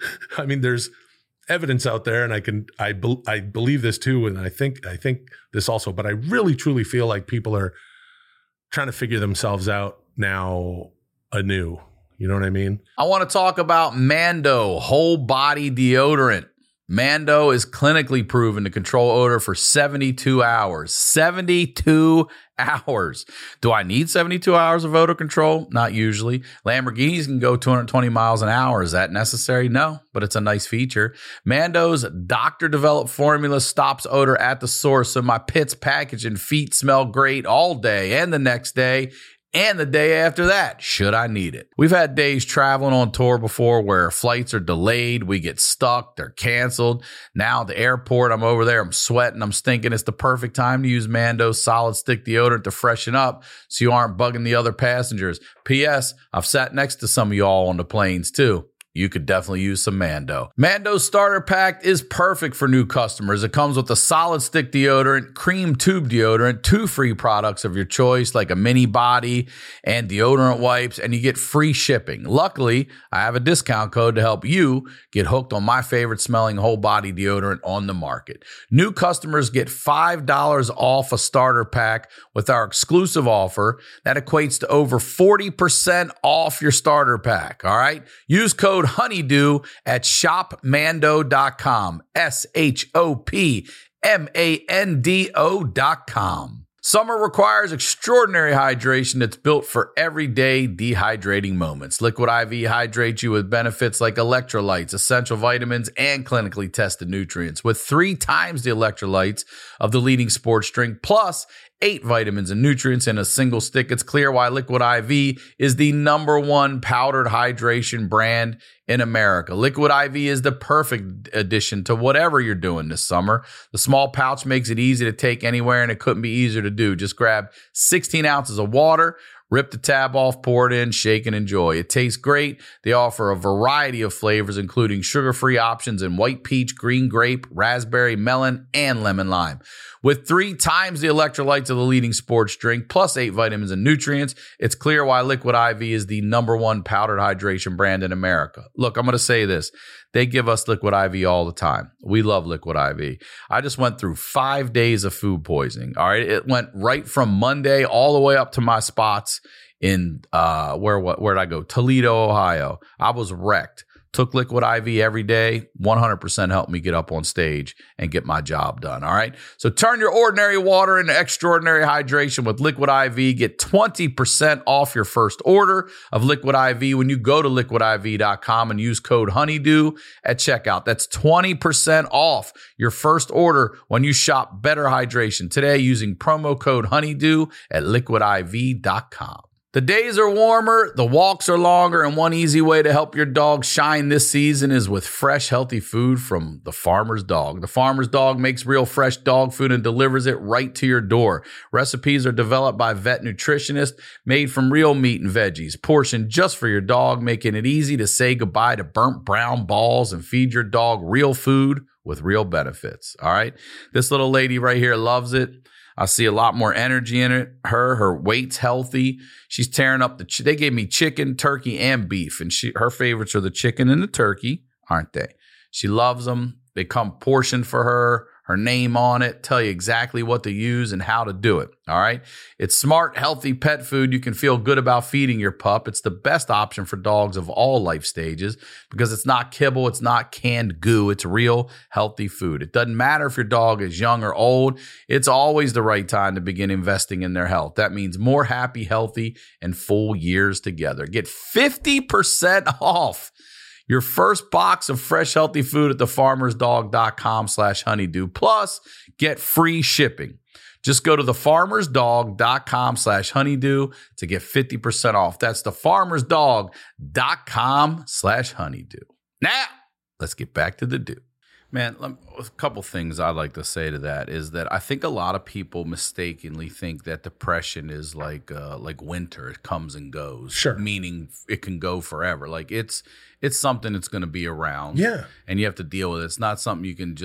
I mean, there's evidence out there, and I can, I, be, I believe this too, and I think, I think this also, but I really truly feel like people are trying to figure themselves out now anew. You know what I mean?
I want to talk about Mando whole body deodorant. Mando is clinically proven to control odor for seventy-two hours. seventy-two hours. Do I need seventy-two hours of odor control? Not usually. Lamborghinis can go two hundred twenty miles an hour. Is that necessary? No, but it's a nice feature. Mando's doctor-developed formula stops odor at the source, so my pits, package, and feet smell great all day and the next day. And the day after that, should I need it. We've had days traveling on tour before where flights are delayed, we get stuck, they're canceled. Now at the airport, I'm over there, I'm sweating, I'm stinking. It's the perfect time to use Mando's solid stick deodorant to freshen up so you aren't bugging the other passengers. P S. I've sat next to some of y'all on the planes too. You could definitely use some Mando. Mando's starter pack is perfect for new customers. It comes with a solid stick deodorant, cream tube deodorant, two free products of your choice like a mini body and deodorant wipes, and you get free shipping. Luckily, I have a discount code to help you get hooked on my favorite smelling whole body deodorant on the market. New customers get five dollars off a starter pack with our exclusive offer. That equates to over forty percent off your starter pack. All right? Use code Honeydew at shop mando dot com. S H O P M A N D O dot com. Summer requires extraordinary hydration that's built for everyday dehydrating moments. Liquid I V hydrates you with benefits like electrolytes, essential vitamins, and clinically tested nutrients. With three times the electrolytes of the leading sports drink, plus eight vitamins and nutrients in a single stick, it's clear why Liquid I V is the number one powdered hydration brand in America. Liquid I V is the perfect addition to whatever you're doing this summer. The small pouch makes it easy to take anywhere, and it couldn't be easier to do. Just grab sixteen ounces of water, rip the tab off, pour it in, shake and enjoy. It tastes great. They offer a variety of flavors, including sugar-free options in white peach, green grape, raspberry, melon, and lemon lime. With three times the electrolytes of the leading sports drink, plus eight vitamins and nutrients, it's clear why Liquid I V is the number one powdered hydration brand in America. Look, I'm going to say this. They give us Liquid I V all the time. We love Liquid I V. I just went through five days of food poisoning. All right. It went right from Monday all the way up to my spots in, uh, where, what, where'd I go? Toledo, Ohio. I was wrecked. Took Liquid I V every day, one hundred percent helped me get up on stage and get my job done, all right? So turn your ordinary water into extraordinary hydration with Liquid I V. Get twenty percent off your first order of Liquid I V when you go to liquid I V dot com and use code Honeydew at checkout. That's twenty percent off your first order when you shop Better Hydration today using promo code Honeydew at liquid I V dot com. The days are warmer, the walks are longer, and one easy way to help your dog shine this season is with fresh, healthy food from The Farmer's Dog. The Farmer's Dog makes real fresh dog food and delivers it right to your door. Recipes are developed by vet nutritionists, made from real meat and veggies, portioned just for your dog, making it easy to say goodbye to burnt brown balls and feed your dog real food with real benefits. All right? This little lady right here loves it. I see a lot more energy in it. Her, her weight's healthy. She's tearing up the, ch- they gave me chicken, turkey, and beef. And she, her favorites are the chicken and the turkey, aren't they? She loves them. They come portioned for her, her name on it, tell you exactly what to use and how to do it. All right. It's smart, healthy pet food. You can feel good about feeding your pup. It's the best option for dogs of all life stages because it's not kibble. It's not canned goo. It's real healthy food. It doesn't matter if your dog is young or old. It's always the right time to begin investing in their health. That means more happy, healthy, and full years together. Get fifty percent off your first box of fresh, healthy food at the farmers dog dot com slash honeydew. Plus, get free shipping. Just go to the farmers dog dot com slash honeydew to get fifty percent off. That's the farmers dog dot com slash honeydew. Now, let's get back to the do. Man, a couple things I'd like to say to that is that I think a lot of people mistakenly think that depression is like uh, like winter. It comes and goes.
Sure.
Meaning it can go forever. Like it's it's something that's going to be around.
Yeah.
And you have to deal with it. It's not something you can just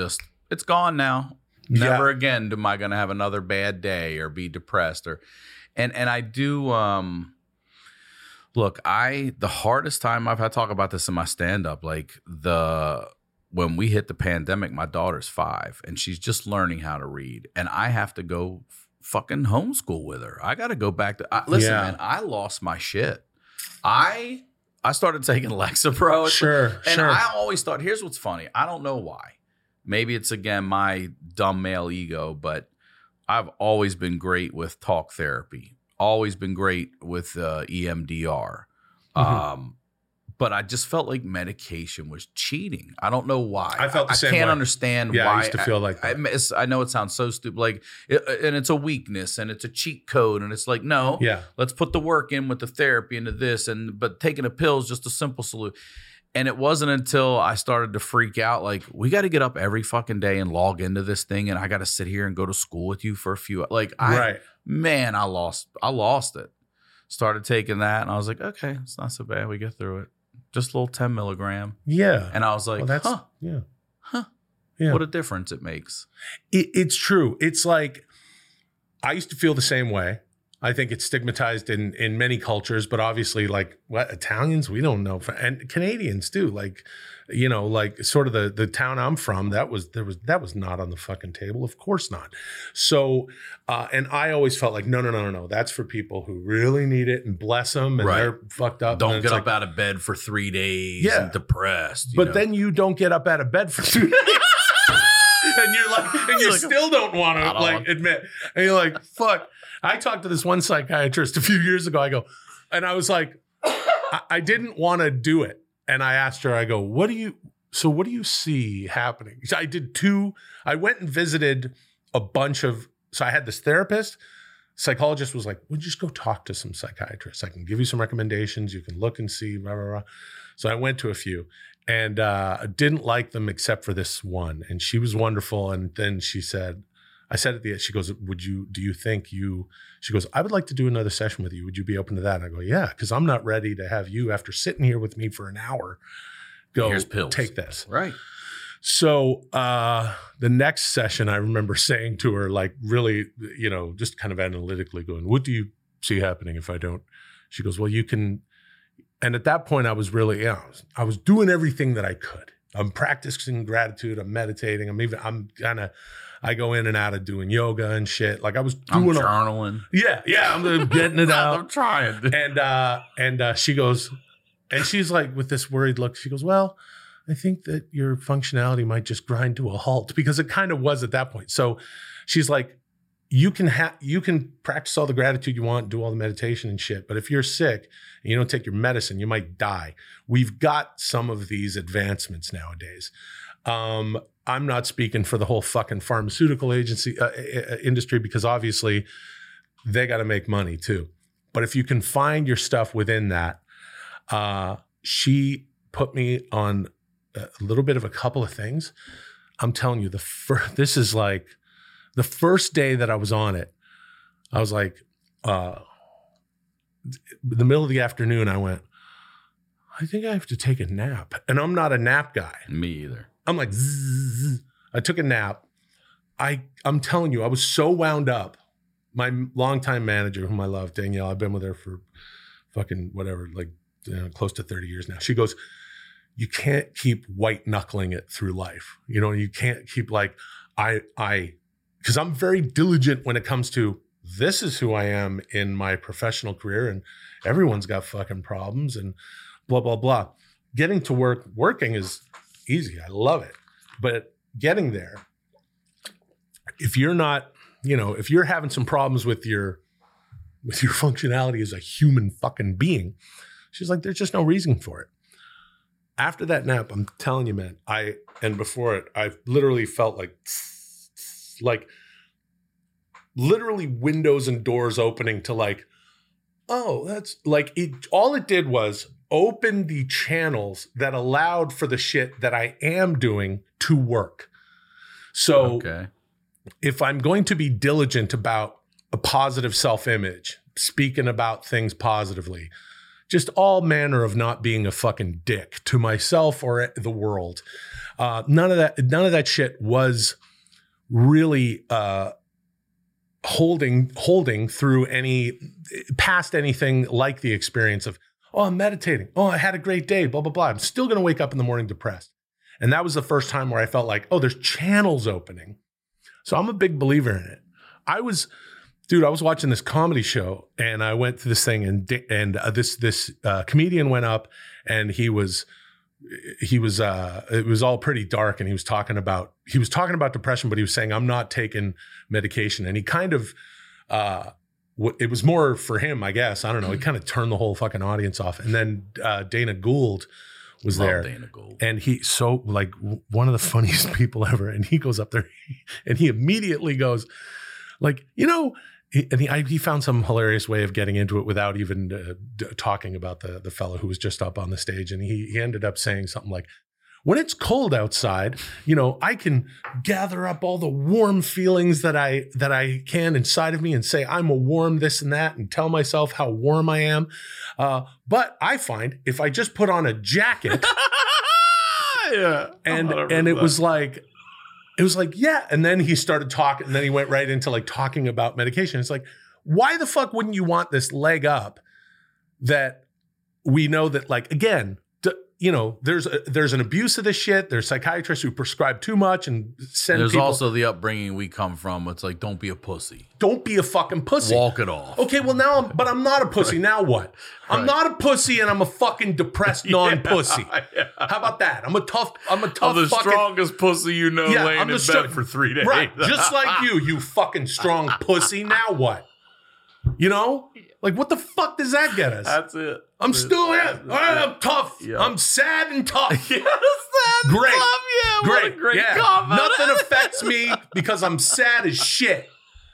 It's gone now. Never
Yeah.
again am I going to have another bad day or be depressed or, and and I do. Um, look, I the hardest time I've had to talk about this in my stand up, like the when we hit the pandemic, my daughter's five and she's just learning how to read, and I have to go f- fucking homeschool with her. I got to go back to I, listen,
Yeah.
man. I lost my shit. I I started taking Lexapro.
Sure,
and
sure.
I always thought, here's what's funny. I don't know why. Maybe it's, again, my dumb male ego, but I've always been great with talk therapy, always been great with uh, E M D R.
Mhm.
Um, but I just felt like medication was cheating. I don't know why.
I felt the
I
same
can't
way.
understand
Yeah,
why.
I used to feel like
I,
that.
I, it's- I know it sounds so stupid, like, it, and it's a weakness and it's a cheat code. And it's like, no,
Yeah.
let's put the work in with the therapy into this. And but taking a pill is just a simple solution. And it wasn't until I started to freak out, like, we got to get up every fucking day and log into this thing, and I got to sit here and go to school with you for a few. Like, I,
Right.
man, I lost, I lost it. Started taking that, and I was like, okay, it's not so bad. We get through it. Just a little ten milligram,
Yeah.
and I was like,
Well, that's
huh,
yeah.
huh,
Yeah.
what a difference it makes.
It, it's true. It's like I used to feel the same way. I think it's stigmatized in in many cultures, but obviously, like what Italians, we don't know, and Canadians too. Like, you know, like sort of the the town I'm from, that was there was that was not on the fucking table. Of course not. So, uh, and I always felt like no, no, no, no, no. That's for people who really need it, and bless them, and
Right.
they're fucked up.
Don't
and
get
it's
up
like,
out of bed for three days
Yeah.
and depressed. you
But
know?
then you don't get up out of bed for two days. And you're like, and you
You're like,
still don't want
I
to
don't
like
want-
admit. And you're like, fuck. I talked to this one psychiatrist a few years ago. I go, and I was like, I, I didn't want to do it. And I asked her, I go, what do you, so what do you see happening? So I did two, I went and visited a bunch of, so I had this therapist. Psychologist was like, well, just go talk to some psychiatrists. I can give you some recommendations. You can look and see, blah, blah, blah. So I went to a few. And uh, I didn't like them except for this one. And she was wonderful. And then she said, I said at the end, she goes, would you, do you think you, she goes, I would like to do another session with you. Would you be open to that? And I go, yeah, because I'm not ready to have you, after sitting here with me for an hour, go
Here's pills.
take this.
right.
So uh, the next session, I remember saying to her, like really, you know, just kind of analytically going, what do you see happening if I don't? She goes, well, you can. And at that point, I was really, you know, I was, I was doing everything that I could. I'm practicing gratitude. I'm meditating. I'm even, I'm kind of, I go in and out of doing yoga and shit. Like I was
I'm
doing, a,
journaling.
yeah, yeah, I'm getting it out.
I'm trying.
And uh, and uh, she goes, and she's like with this worried look. She goes, well, I think that your functionality might just grind to a halt, because it kind of was at that point. So she's like, you can have, you can practice all the gratitude you want, do all the meditation and shit. But if you're sick and you don't take your medicine, you might die. We've got some of these advancements nowadays. Um, I'm not speaking for the whole fucking pharmaceutical agency uh, uh, industry, because obviously they got to make money too. But if you can find your stuff within that, uh, she put me on a little bit of a couple of things. I'm telling you, the first, this is like the first day that I was on it, I was like, uh, the middle of the afternoon, I went, I think I have to take a nap. And I'm not a nap guy.
Me either.
I'm like, zzz. I took a nap. I, I'm telling you, I was so wound up. My longtime manager, whom I love, Danielle, I've been with her for fucking whatever, like you know, close to thirty years now. She goes, you can't keep white knuckling it through life. You know, you can't keep like, I, I, because I'm very diligent when it comes to this is who I am in my professional career, and everyone's got fucking problems and blah, blah, blah. Getting to work, working is easy. I love it. But getting there, if you're not, you know, if you're having some problems with your, with your functionality as a human fucking being, she's like, there's just no reason for it. After that nap, I'm telling you, man, I, and before it, I literally felt like, like literally windows and doors opening to like, oh, that's like it. All it did was open the channels that allowed for the shit that I am doing to work. So
Okay.
if I'm going to be diligent about a positive self-image, speaking about things positively, just all manner of not being a fucking dick to myself or the world. Uh, none of that, none of that shit was really uh, holding, holding through any, past anything like the experience of, oh, I'm meditating. Oh, I had a great day, blah, blah, blah. I'm still going to wake up in the morning depressed. And that was the first time where I felt like, oh, there's channels opening. So I'm a big believer in it. I was, dude, I was watching this comedy show and I went to this thing and and uh, this this uh, comedian went up and he was he was uh, it was all pretty dark and he was talking about he was talking about depression, but he was saying I'm not taking medication, and he kind of uh, it was more for him, I guess. I don't know. He kind of turned the whole fucking audience off, and then uh, Dana Gould was
Love
there,
Dana Gould.
and he so like one of the funniest people ever, and he goes up there and he immediately goes like, you know. He, and he, I, he found some hilarious way of getting into it without even uh, d- talking about the the fellow who was just up on the stage. And he, he ended up saying something like, when it's cold outside, you know, I can gather up all the warm feelings that I that I can inside of me and say I'm a warm this and that and tell myself how warm I am. Uh, but I find if I just put on a jacket
yeah,
and and it was like, It was like, yeah. And then he started talking, and then he went right into like talking about medication. It's like, why the fuck wouldn't you want this leg up that we know that, like, again, d- you know, there's a, there's an abuse of this shit. There's psychiatrists who prescribe too much and send
There's
people.
also the upbringing we come from. It's like, don't be a pussy.
Don't be a fucking pussy.
Walk it off.
Okay, well now, I'm, but I'm not a pussy. Now what? I'm
Right.
not a pussy, and I'm a fucking depressed non-pussy.
Yeah.
How about that? I'm a tough. I'm a tough.
I'm the
fucking,
strongest pussy you know,
Yeah,
laying
I'm
in
the
bed
str-
for three days.
Right, just like you, you fucking strong pussy. Now what? You know, like what the fuck does that get us?
That's it.
I'm
That's
still
it.
in. All right, I'm tough.
Yeah.
I'm sad and tough.
Yes, that's
Great.
tough. Yeah,
Great,
what a great
yeah.
comment.
Nothing affects me because I'm sad as shit.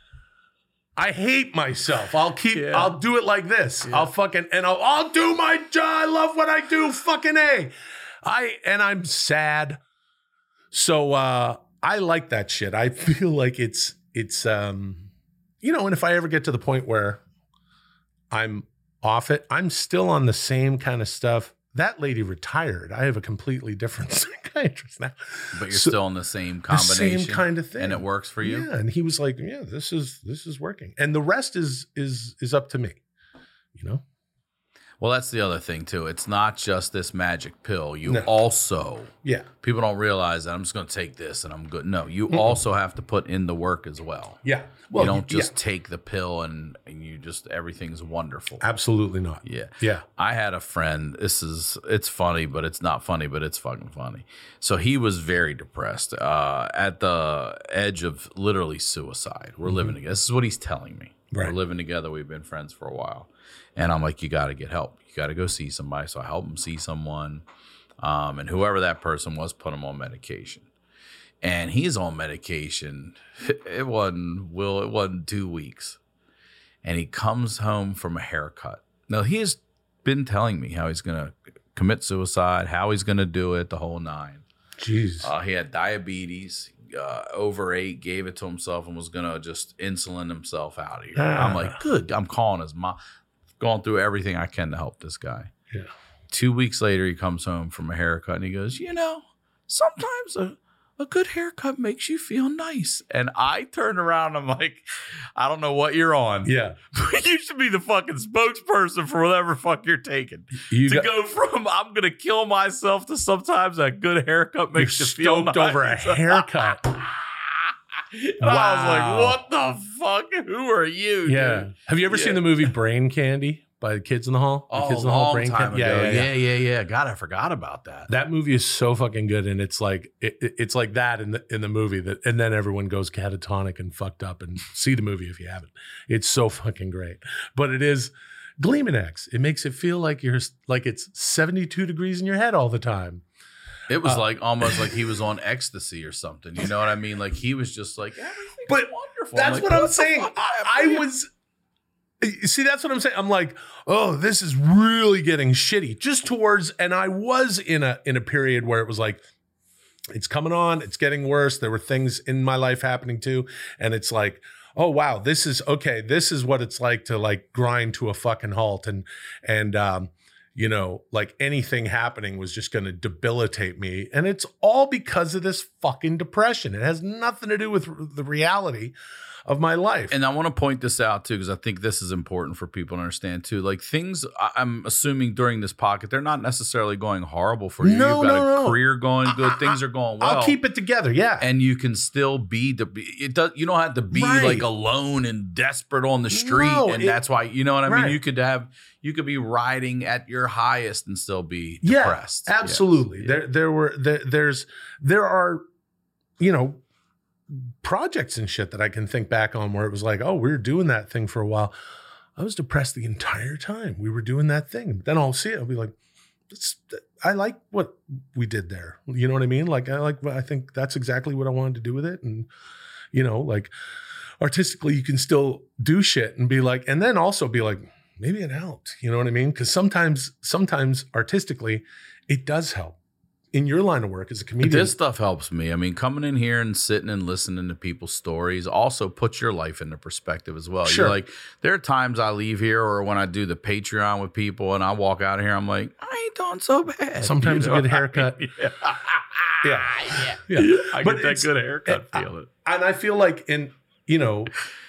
I hate myself. I'll keep.
Yeah.
I'll do it like this.
Yeah.
I'll fucking and I'll. I'll do my job. I love what I do. Fucking a. I and I'm sad. So uh, I like that shit. I feel like it's it's um, you know. And if I ever get to the point where I'm off it, I'm still on the same kind of stuff. That lady retired. I have a completely different psychiatrist now.
But you're
So-
still in the same
The
combination.
same kind of thing.
And it works for you?
Yeah, and he was like, "Yeah, this is this is working." And the rest is is is up to me. You know?
Well, that's the other thing, too. It's not just this magic pill. You
No.
also,
Yeah.
people don't realize that I'm just going to take this and I'm good. No, you also have to put in the work as well.
Yeah. Well,
you don't
yeah.
just take the pill and, and you just, everything's wonderful.
Absolutely not.
Yeah.
Yeah.
I had a friend. This is, it's funny, but it's not funny, but it's fucking funny. So he was very depressed, uh, at the edge of literally suicide. We're living together. This is what he's telling me.
Right.
We're living together. We've been friends for a while. And I'm like, you got to get help. You got to go see somebody. So I help him see someone. Um, and whoever that person was put him on medication. And he's on medication. It wasn't, Will, it wasn't two weeks. And he comes home from a haircut. Now, he has been telling me how he's going to commit suicide, how he's going to do it, the whole nine.
Jeez.
Uh, he had diabetes, uh, overate, gave it to himself, and was going to just insulin himself out of here.
Ah.
I'm like, good. I'm calling his mom, going through everything I can to help this guy.
Yeah.
Two weeks later, he comes home from a haircut, and he goes, you know, sometimes a, a good haircut makes you feel nice. And I turned around, I'm like, I don't know what you're on.
Yeah.
But you should be the fucking spokesperson for whatever fuck you're taking.
You
to
got,
go from I'm gonna kill myself to sometimes a good haircut
you're
makes you feel
stoked
nice.
over a haircut.
And
Wow.
I was like, what the fuck? Who are you?
Yeah.
Dude?
Have you ever
Yeah.
seen the movie Brain Candy by the Kids in the Hall? The
Oh,
Kids
a
in the Hall.
long
Brain
time
Candy.
ago.
Yeah, yeah, yeah.
yeah, yeah, yeah. God, I forgot about that.
That movie is so fucking good, and it's like it, it- it's like that in the in the movie that, and then everyone goes catatonic and fucked up. And see the movie if you haven't. It's so fucking great, but it is Gleamanex. It makes it feel like you're like it's seventy-two degrees in your head all the time.
It was
Uh,
like almost like he was on ecstasy or something. You know what I mean? Like he was just like, everything's
But
wonderful.
That's
like,
what I'm
the
saying.
fuck?
I, I was. You see, that's what I'm saying. I'm like, oh, this is really getting shitty. Just towards, and I was in a in a period where it was like, it's coming on, it's getting worse. There were things in my life happening too, and it's like, oh wow, this is okay. This is what it's like to like grind to a fucking halt, and and um you know, like anything happening was just going to debilitate me. And it's all because of this fucking depression. It has nothing to do with the reality of my life.
And I want to point this out too, because I think this is important for people to understand too. Like things, I'm assuming during this pocket, they're not necessarily going horrible for you.
No,
You've got
no,
a
no.
career going good.
I,
things are going well.
I'll keep it together. Yeah.
And you can still be the, it does, you don't have to be
Right.
like alone and desperate on the street.
No,
and
it-
that's why, you know what I
right.
mean? You could have, you could be riding at your highest and still be
Yeah,
depressed.
absolutely.
Yes.
There, there were, there, there's, there are, you know, projects and shit that I can think back on where it was like, oh, we were doing that thing for a while. I was depressed the entire time we were doing that thing. Then I'll see it. I'll be like, it's, I like what we did there. You know what I mean? Like, I like, I think that's exactly what I wanted to do with it. And, you know, like artistically, you can still do shit and be like, and then also be like, maybe it helped. You know what I mean? Because sometimes, sometimes artistically, it does help. In your line of work as a comedian.
This stuff helps me. I mean, coming in here and sitting and listening to people's stories also puts your life into perspective as well.
Sure.
You're like, there are times I leave here or when I do the Patreon with people and I walk out of here, I'm like, I ain't doing so bad.
Sometimes
You know?
a good haircut.
yeah.
Yeah.
yeah.
Yeah.
I
But
get that
it's-
good haircut
I-
feeling.
And I feel like in, you know,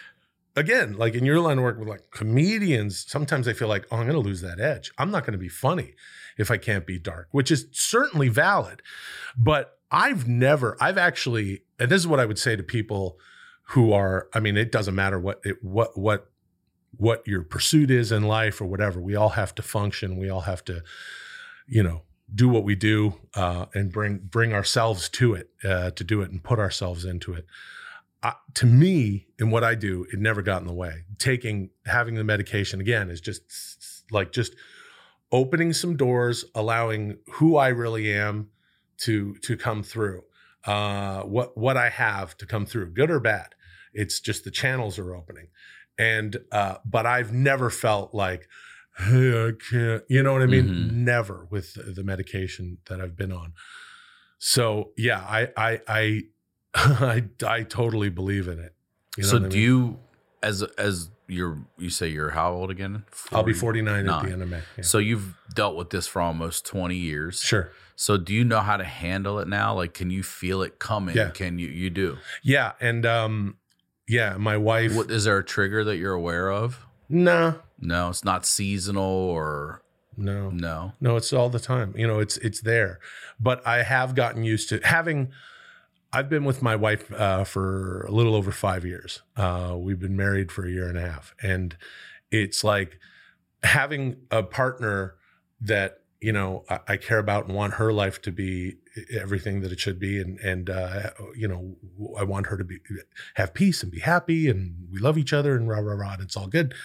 again, like in your line of work with like comedians, sometimes I feel like, oh, I'm going to lose that edge. I'm not going to be funny if I can't be dark, which is certainly valid. But I've never, I've actually, and this is what I would say to people who are, I mean, it doesn't matter what it, what, what, what your pursuit is in life or whatever. We all have to function. We all have to, you know, do what we do uh, and bring, bring ourselves to it, uh, to do it and put ourselves into it. Uh, to me, in what I do, it never got in the way. Taking, having the medication again is just like, just opening some doors, allowing who I really am to, to come through, uh, what, what I have to come through, good or bad. It's just the channels are opening. And, uh, but I've never felt like, hey, I can't, you know what I mean?
Mm-hmm.
Never with the, the medication that I've been on. So yeah, I, I, I, I, I totally believe in it. You know
So
what I
do
mean?
you, as, as you're, you say you're how old again? forty?
I'll be forty-nine at the
Nine.
end of May. Yeah.
So you've dealt with this for almost twenty years.
Sure.
So do you know how to handle it now? Like, can you feel it coming?
Yeah.
Can you, you do?
Yeah. And, um, yeah, my wife,
What, is there a trigger that you're aware of?
nah,
No, it's not seasonal or
no,
no.
no, it's all the time. You know, it's, it's there, but I have gotten used to having, I've been with my wife uh, for a little over five years. Uh, we've been married for a year and a half. And it's like having a partner that, you know, I, I care about and want her life to be everything that it should be. And, and uh, you know, I want her to be have peace and be happy and we love each other and rah, rah, rah. And it's all good.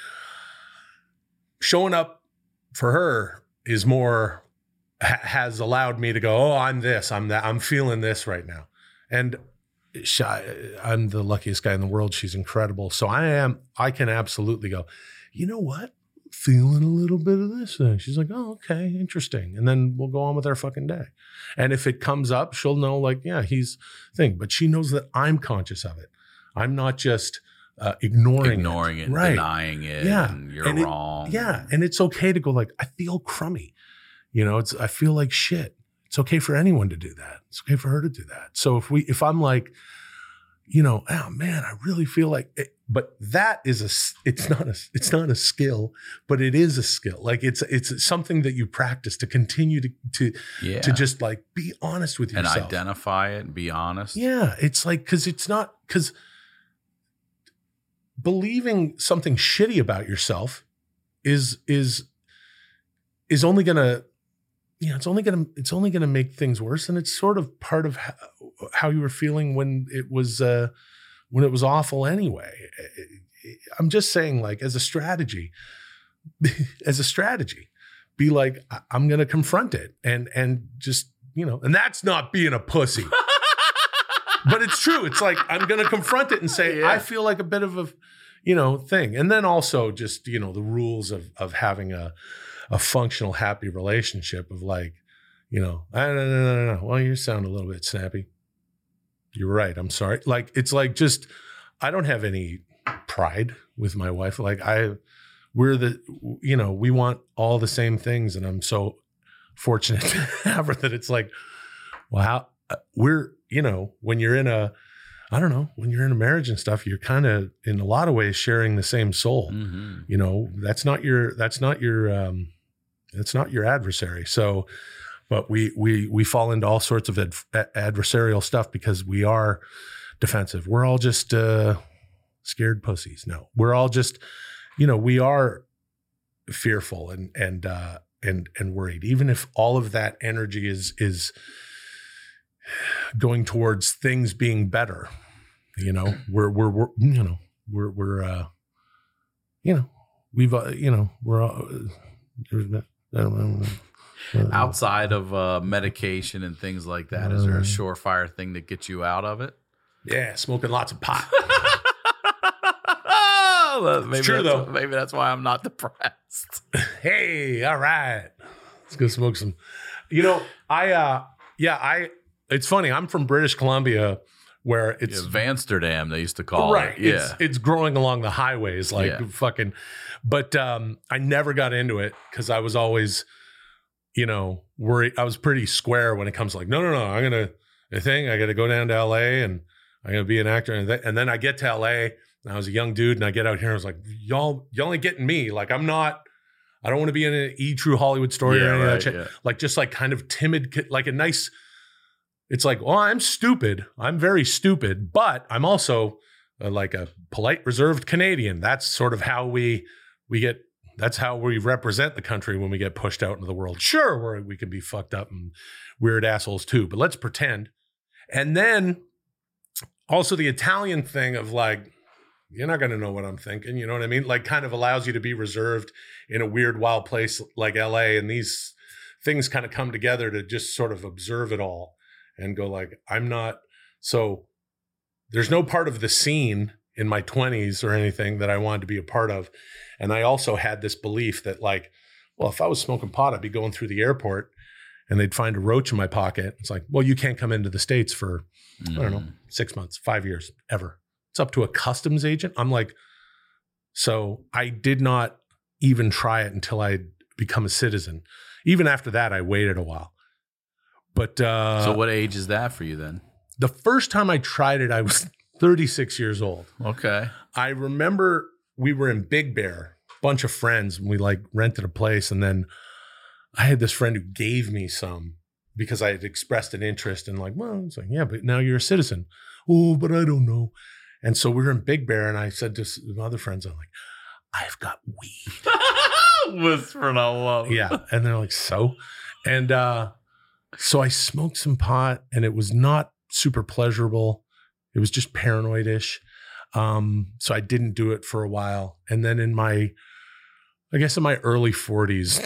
Showing up for her is more, ha- has allowed me to go, oh, I'm this, I'm that, I'm feeling this right now. And she, I'm the luckiest guy in the world. She's incredible. So I am, I can absolutely go, you know what? Feeling a little bit of this thing. She's like, oh, okay, interesting. And then we'll go on with our fucking day. And if it comes up, she'll know like, yeah, he's thing. But she knows that I'm conscious of it. I'm not just uh, ignoring,
Ignoring it,
Right.
denying it,
Yeah.
and you're
And it-
wrong.
Yeah. And it's okay to go like, I feel crummy. You know, it's, I feel like shit. It's okay for anyone to do that. It's okay for her to do that. So if we, if I'm like, you know, oh man, I really feel like it, but that is a, it's not a, it's not a skill, but it is a skill. Like it's, it's something that you practice to continue to, to,
Yeah.
to just like be honest with
and
yourself.
identify it and be honest.
Yeah. It's like, cause it's not, cause believing something shitty about yourself is, is, is only going to, yeah, it's only going to, it's only going to make things worse. And it's sort of part of how, how you were feeling when it was, uh, when it was awful anyway. I'm just saying, like, as a strategy, as a strategy, be like, I- I'm going to confront it and, and just, you know, and that's not being a pussy, but it's true. It's like, I'm going to confront it and say,
Yeah.
I feel like a bit of a, you know, thing. And then also just, you know, the rules of, of having a, a functional, happy relationship of like, you know, no, no, no, no, no. Well, you sound a little bit snappy. You're right. I'm sorry. Like, it's like just, I don't have any pride with my wife. Like I, we're the, you know, we want all the same things. And I'm so fortunate to have her that it's like, well, how, we're, you know, when you're in a, I don't know, when you're in a marriage and stuff, you're kind of in a lot of ways sharing the same soul.
Mm-hmm.
You know, that's not your, that's not your, um, that's not your adversary. So, but we, we, we fall into all sorts of ad, adversarial stuff because we are defensive. We're all just, uh, scared pussies. No, we're all just, you know, we are fearful and, and, uh, and, and worried, even if all of that energy is, is, going towards things being better, you know, we're, we're, we're, you know, we're, we're, uh, you know, we've, uh, you know, we're, uh,
outside of uh, medication and things like that. Is there a surefire thing that gets you out of it?
Yeah. Smoking lots of pot.
maybe
true,
that's,
though.
Maybe that's why I'm not depressed.
Hey, all right. Let's go smoke some, you know, I, uh, yeah, I, it's funny. I'm from British Columbia, where it's
yeah, Vansterdam, they used to call
right.
it. Yeah.
It's, it's growing along the highways, like
Yeah.
fucking. But um, I never got into it because I was always, you know, worried. I was pretty square when it comes to like, no, no, no. I'm gonna the thing. I got to go down to L A and I'm gonna be an actor. And, th- and then I get to L A and I was a young dude, and I get out here and I was like, y'all, y'all ain't getting me. Like I'm not. I don't want to be in an E True Hollywood Story
Yeah,
or any of
right,
that shit.
yeah.
Like just like kind of timid, like a nice. It's like, well, I'm stupid. I'm very stupid, but I'm also uh, like a polite, reserved Canadian. That's sort of how we we get. That's how we represent the country when we get pushed out into the world. Sure, we're, we can be fucked up and weird assholes too, but let's pretend. And then also the Italian thing of like, you're not going to know what I'm thinking. You know what I mean? Like kind of allows you to be reserved in a weird, wild place like L A. And these things kind of come together to just sort of observe it all. And go like, I'm not, so there's no part of the scene in my twenties or anything that I wanted to be a part of. And I also had this belief that like, well, if I was smoking pot, I'd be going through the airport and they'd find a roach in my pocket. It's like, well, you can't come into the States for, mm. I don't know, six months, five years, ever. It's up to a customs agent. I'm like, so I did not even try it until I'd become a citizen. Even after that, I waited a while. But uh,
so what age is that for you then?
The first time I tried it, I was thirty-six years old.
Okay.
I remember we were in Big Bear, a bunch of friends, and we like rented a place. And then I had this friend who gave me some because I had expressed an interest and like, well, it's like, yeah, but now you're a citizen. Oh, but I don't know. And so we were in Big Bear and I said to some other friends, I'm like, I've got weed.
Whispering out loud.
Yeah. And they're like, so? And, uh, so I smoked some pot and it was not super pleasurable. It was just paranoid-ish. Um, so I didn't do it for a while. And then in my, I guess in my early forties,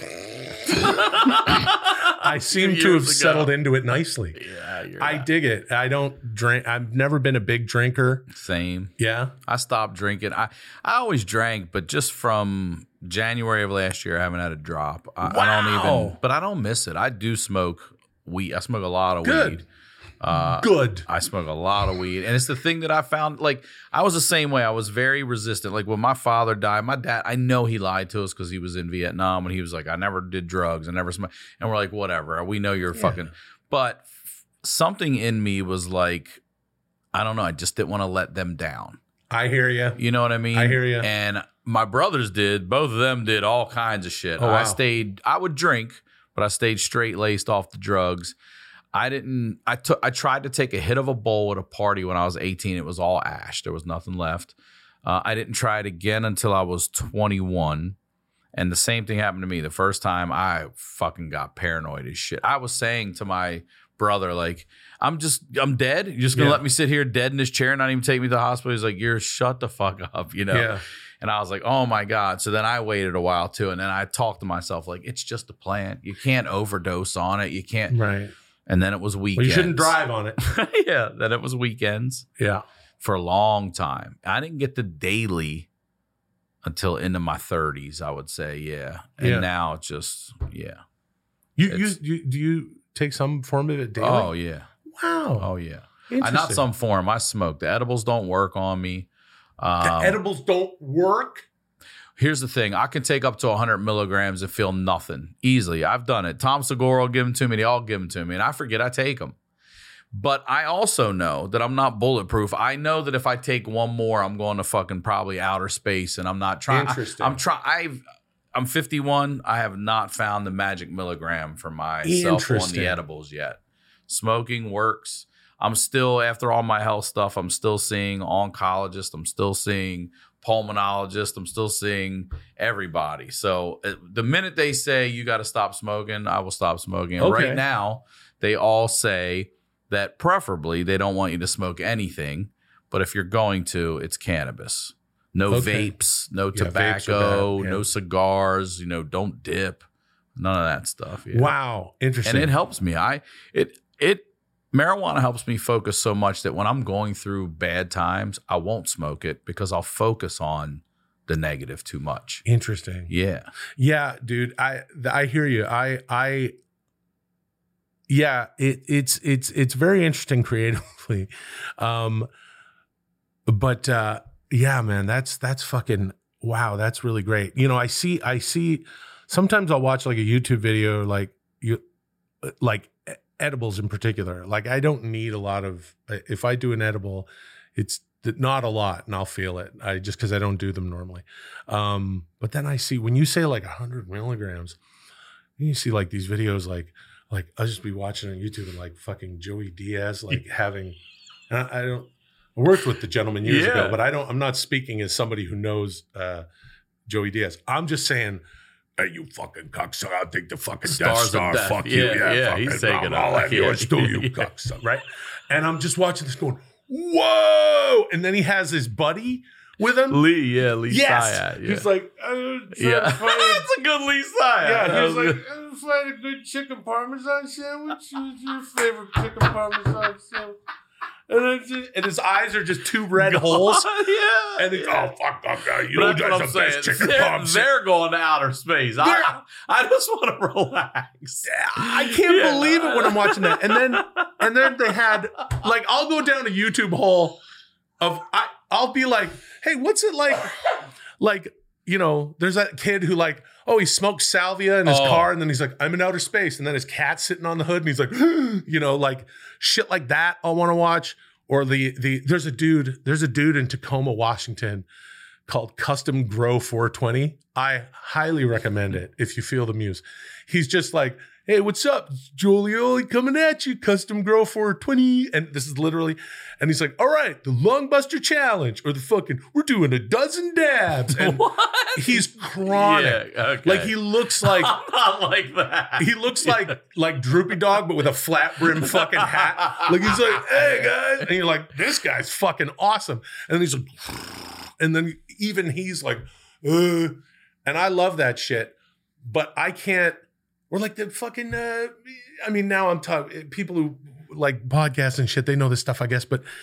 I seem to have ago. settled into it nicely.
Yeah, you're
I
right.
dig it. I don't drink. I've never been a big drinker.
Same.
Yeah.
I stopped drinking. I, I always drank, but just from January of last year, I haven't had a drop. I,
wow.
I don't even, but I don't miss it. I do smoke weed. I smoke a lot of
Good.
weed. Uh,
Good.
I smoke a lot of weed. And it's the thing that I found, like, I was the same way. I was very resistant. Like, when my father died, my dad, I know he lied to us because he was in Vietnam and he was like, I never did drugs. I never smoked. And we're like, whatever. We know you're
Yeah.
fucking. But f- something in me was like, I don't know. I just didn't want to let them down.
I hear you.
You know what I mean?
I hear you.
And my brothers did. Both of them did all kinds of shit.
Oh, wow.
I stayed, I would drink, but I stayed straight laced off the drugs. I didn't, I took, I tried to take a hit of a bowl at a party when I was eighteen. It was all ash. There was nothing left. Uh, I didn't try it again until I was twenty-one. And the same thing happened to me. The first time I fucking got paranoid as shit. I was saying to my brother, like, I'm just, I'm dead. You're just going to
Yeah.
let me sit here dead in this chair and not even take me to the hospital? He's like, you're shut the fuck up, you know?
Yeah.
And I was like, oh my God. So then I waited a while too. And then I talked to myself like, it's just a plant. You can't overdose on it. You can't.
Right.
And then it was weekends.
Well, you shouldn't drive on it.
Yeah. Then it was weekends
Yeah.
for a long time. I didn't get the daily until into my thirties, I would say. Yeah. And
Yeah.
now it's just, yeah.
You, you,
It's-
you, do you take some form of it daily?
Oh, yeah.
Wow.
Oh, yeah. I,
Interesting.
not some form. I smoke. The edibles don't work on me. Um,
The edibles don't work?
Here's the thing. I can take up to one hundred milligrams and feel nothing easily. I've done it. Tom Segura will give them to me. They all give them to me. And I forget I take them. But I also know that I'm not bulletproof. I know that if I take one more, I'm going to fucking probably outer space. And I'm not trying.
Interesting.
I, I'm trying. I've. I'm fifty-one. I have not found the magic milligram for myself on the edibles yet. Smoking works. I'm still, after all my health stuff, I'm still seeing oncologists. I'm still seeing pulmonologists. I'm still seeing everybody. So uh, the minute they say you got to stop smoking, I will stop smoking. And
Okay.
right now, they all say that preferably they don't want you to smoke anything. But if you're going to, it's cannabis. No
Okay.
vapes, no
Yeah, vapes are
tobacco,
bad, yeah.
no cigars, you know, don't dip. None of that stuff. Yeah.
Wow. Interesting.
And it helps me. I it it marijuana helps me focus so much that when I'm going through bad times, I won't smoke it because I'll focus on the negative too much.
Interesting.
Yeah.
Yeah, dude. I I hear you. I I yeah, it it's it's it's very interesting creatively. Um but uh yeah, man, that's that's fucking wow, that's really great. You know, I see I see sometimes I'll watch like a YouTube video like you like edibles in particular. Like I don't need a lot of if I do an edible, it's not a lot and I'll feel it. I just because I don't do them normally. Um, but then I see when you say like one hundred milligrams, you see like these videos like like I'll just be watching on YouTube and like fucking Joey Diaz like having and I, I don't I worked with the gentleman years
Yeah.
ago, but I don't I'm not speaking as somebody who knows uh Joey Diaz. I'm just saying, hey, you fucking cocksucker, I'll take the fucking Death
Stars of
Star.
Death.
Fuck you.
Yeah,
Yeah,
yeah,
fucking
he's taking
I'll
it.
have
Yeah.
yours too, you cocksucker. Right? And I'm just watching this going, whoa. And then he has his buddy with him.
Lee, yeah, Lee
Yes.
Syatt. Yeah.
He's like, uh,
yeah.
find-
That's a good Lee Syatt.
yeah,
That
he's
was
like,
good.
uh, find a good chicken parmesan sandwich. What's your favorite chicken parmesan sandwich? And, then just, and his eyes are just two red holes.
yeah.
And it's,
yeah.
oh, fuck, fuck, uh, you
But
know,
that's what
that's
I'm
the
saying.
best chicken
They're,
parm.
they're going to outer space. I, I just want to relax.
I can't
Yeah.
believe it when I'm watching that. And then, and then they had like, I'll go down a YouTube hole of, I, I'll be like, hey, what's it like? Like, you know, there's that kid who like, oh, he smokes salvia in his
Oh.
car, and then he's like, I'm in outer space, and then his cat's sitting on the hood, and he's like, you know, like shit like that. I want to watch. Or the the there's a dude, there's a dude in Tacoma, Washington, called Custom Grow four twenty. I highly recommend it if you feel the muse. He's just like, hey, what's up? Giulioli coming at you, Custom Grow four twenty. And this is literally, and he's like, all right, the Lungbuster Challenge, or the fucking, we're doing a dozen dabs. And
What?
he's chronic.
Yeah, okay.
Like he looks like
I'm not like that.
he looks like like Droopy Dog, but with a flat brim fucking hat. Like he's like, hey guys, and you're like, this guy's fucking awesome. And then he's like, and then even he's like, uh, and I love that shit, but I can't. Or like the fucking. Uh, I mean, now I'm talking people who like podcasts and shit. They know this stuff, I guess. But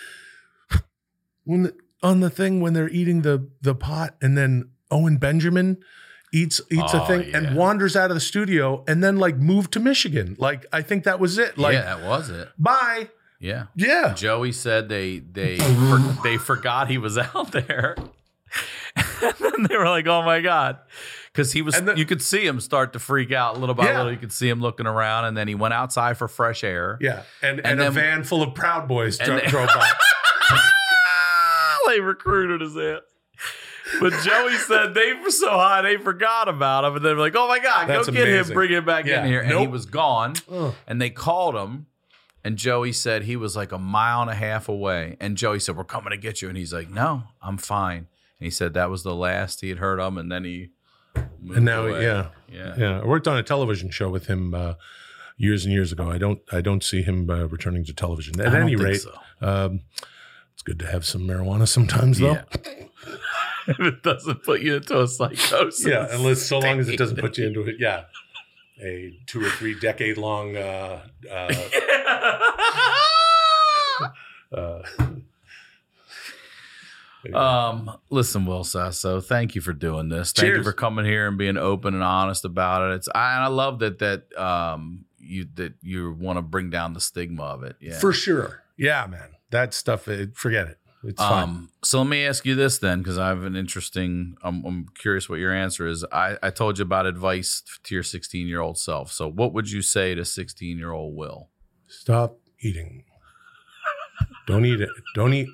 when the, on the thing when they're eating the the pot, and then Owen Benjamin eats eats
Oh,
a thing
yeah.
and wanders out of the studio and then like moved to Michigan. Like I think that was it. Like
yeah, that was it.
bye.
Yeah.
Yeah.
Joey said they they for, they forgot he was out there, and then they were like, "Oh my god," because he was.
And then-
you could see him start to freak out little by
Yeah.
little. You could see him looking around, and then he went outside for fresh air.
Yeah. And and,
And
a
then-
van full of Proud Boys
and
dro-
they-
drove by.
They recruited his ass. But Joey said they were so high they forgot about him, and they were like, "Oh my god,
That's
go get
amazing.
him, bring him back
Yeah.
in here." And he
Nope.
was gone.
Ugh.
And they called him, and Joey said he was like a mile and a half away. And Joey said, "We're coming to get you." And he's like, "No, I'm fine." And he said that was the last he had heard of him, and then he moved
And now,
away.
yeah,
yeah,
yeah. I worked on a television show with him uh, years and years ago. I don't, I don't see him uh, returning to television. At
I don't
any
think
rate,
so.
um, it's good to have some marijuana sometimes, though.
Yeah. If it doesn't put you into a psychosis.
Yeah, unless so long as it doesn't put you into it. Yeah, a two or three decade long. Uh, uh, uh,
Um, listen, Will Sasso, thank you for doing this. Thank you
Cheers.
for coming here and being open and honest about it. It's I, and I love that that um you that you want to bring down the stigma of it. Yeah,
For sure. Yeah, man. That stuff, uh, forget it. It's fine.
Um, so let me ask you this then, because I have an interesting. I'm, I'm curious what your answer is. I, I told you about advice to your sixteen year old self. So what would you say to sixteen year old Will?
Stop eating. Don't eat it. Don't eat.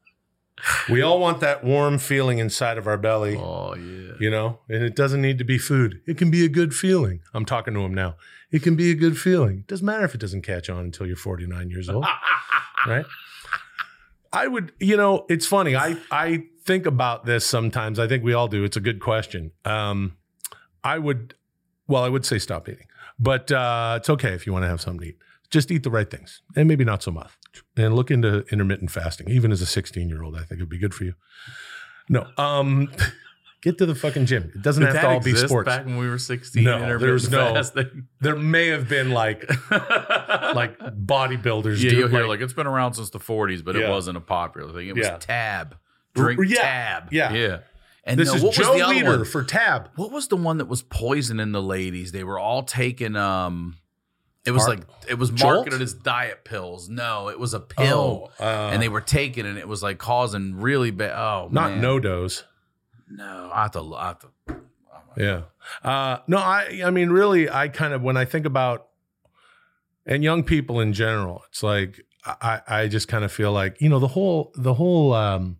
We all want that warm feeling inside of our belly.
Oh yeah.
You know, and it doesn't need to be food. It can be a good feeling. I'm talking to him now. It can be a good feeling. It doesn't matter if it doesn't catch on until you're forty-nine years old, right? I would, you know, it's funny. I, I think about this sometimes. I think we all do. It's a good question. Um, I would, well, I would say stop eating, but uh, it's okay if you want to have something to eat. Just eat the right things and maybe not so much. And look into intermittent fasting. Even as a sixteen-year-old, I think it'd be good for you. No, um, get to the fucking gym. It doesn't
Did
have to all be
exist
sports.
Back when we were sixteen,
No, there's no.
fasting?
There may have been like, like bodybuilders.
Yeah,
do,
you'll hear
like,
like it's been around since the forties, but
Yeah.
it wasn't a popular thing. It was
Yeah.
Tab. Drink
Yeah.
Tab.
Yeah.
Yeah. And
this
no,
is
what was
Joe
the other
Weider
one?
for Tab.
What was the one that was poisoning the ladies? They were all taking um it was
Ar-
like it was
Jolt?
marketed as diet pills. No, it was a pill.
Oh, uh,
and they were taking it and it was like causing really bad oh
not
man.
no dose.
No, I have to I have to
Yeah. Uh, no, I, I mean, really, I kind of, when I think about, and young people in general, it's like, I, I just kind of feel like, you know, the whole, the whole, um,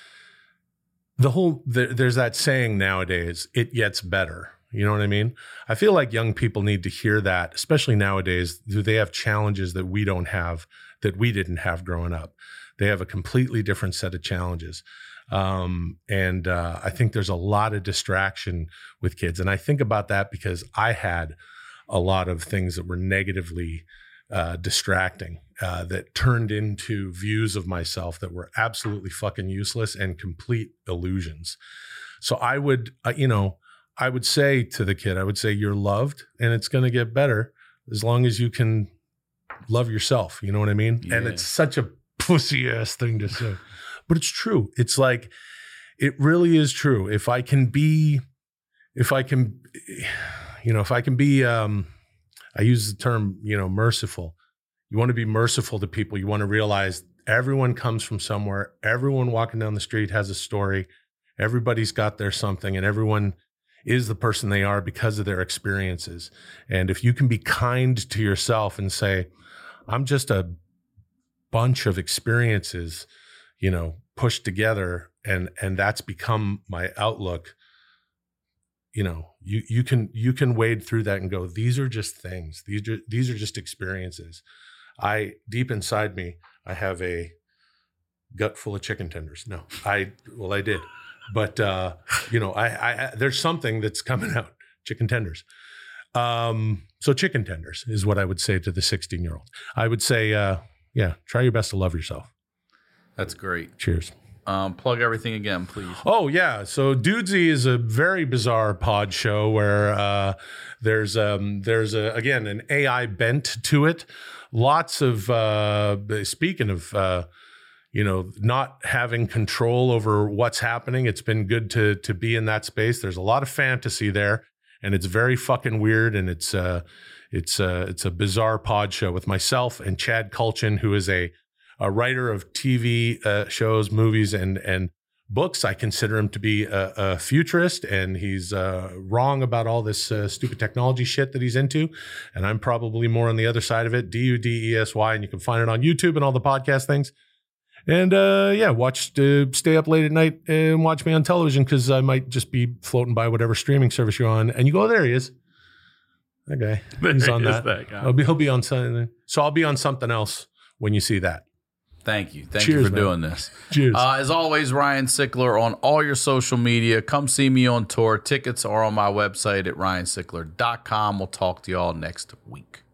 the whole, there, there's that saying nowadays, it gets better. You know what I mean? I feel like young people need to hear that, especially nowadays. Do they have challenges that we don't have, that we didn't have growing up? They have a completely different set of challenges. Um, and uh, I think there's a lot of distraction with kids. And I think about that because I had a lot of things that were negatively uh, distracting uh, that turned into views of myself that were absolutely fucking useless and complete illusions. So I would, uh, you know, I would say to the kid, I would say, you're loved and it's going to get better as long as you can love yourself. You know what I mean?
Yeah.
And it's such a pussy ass thing to say. But it's true. It's like, it really is true. If I can be, if I can, you know, if I can be, um, I use the term, you know, merciful. You want to be merciful to people. You want to realize everyone comes from somewhere. Everyone walking down the street has a story. Everybody's got their something, and everyone is the person they are because of their experiences. And if you can be kind to yourself and say, I'm just a bunch of experiences, you know, pushed together, and and that's become my outlook. You know, you you can you can wade through that and go, these are just things. These are these are just experiences. I deep inside me, I have a gut full of chicken tenders. No, I well I did, but uh, you know, I, I there's something that's coming out. Chicken tenders. Um, so chicken tenders is what I would say to the sixteen year old. I would say, uh, yeah, try your best to love yourself.
That's great.
Cheers.
Um, plug everything again, please.
Oh, yeah. So Dudesy is a very bizarre pod show where uh, there's, um, there's a, again, an A I bent to it. Lots of, uh, speaking of, uh, you know, not having control over what's happening, it's been good to to be in that space. There's a lot of fantasy there, and it's very fucking weird, and it's, uh, it's, uh, it's a bizarre pod show with myself and Chad Kulchin, who is a a writer of T V uh, shows, movies, and and books. I consider him to be a, a futurist, and he's uh, wrong about all this uh, stupid technology shit that he's into. And I'm probably more on the other side of it, D U D E S Y, and you can find it on YouTube and all the podcast things. And uh, yeah, watch, uh, stay up late at night and watch me on television because I might just be floating by whatever streaming service you're on. And you go, oh, there he is. That guy. He's on that.
that guy.
I'll be, he'll be on something. So I'll be on something else when you see that.
Thank you. Thank
Cheers,
you for
man.
doing this.
Cheers.
Uh, as always, Ryan Sickler on all your social media. Come see me on tour. Tickets are on my website at ryan sickler dot com. We'll talk to y'all next week.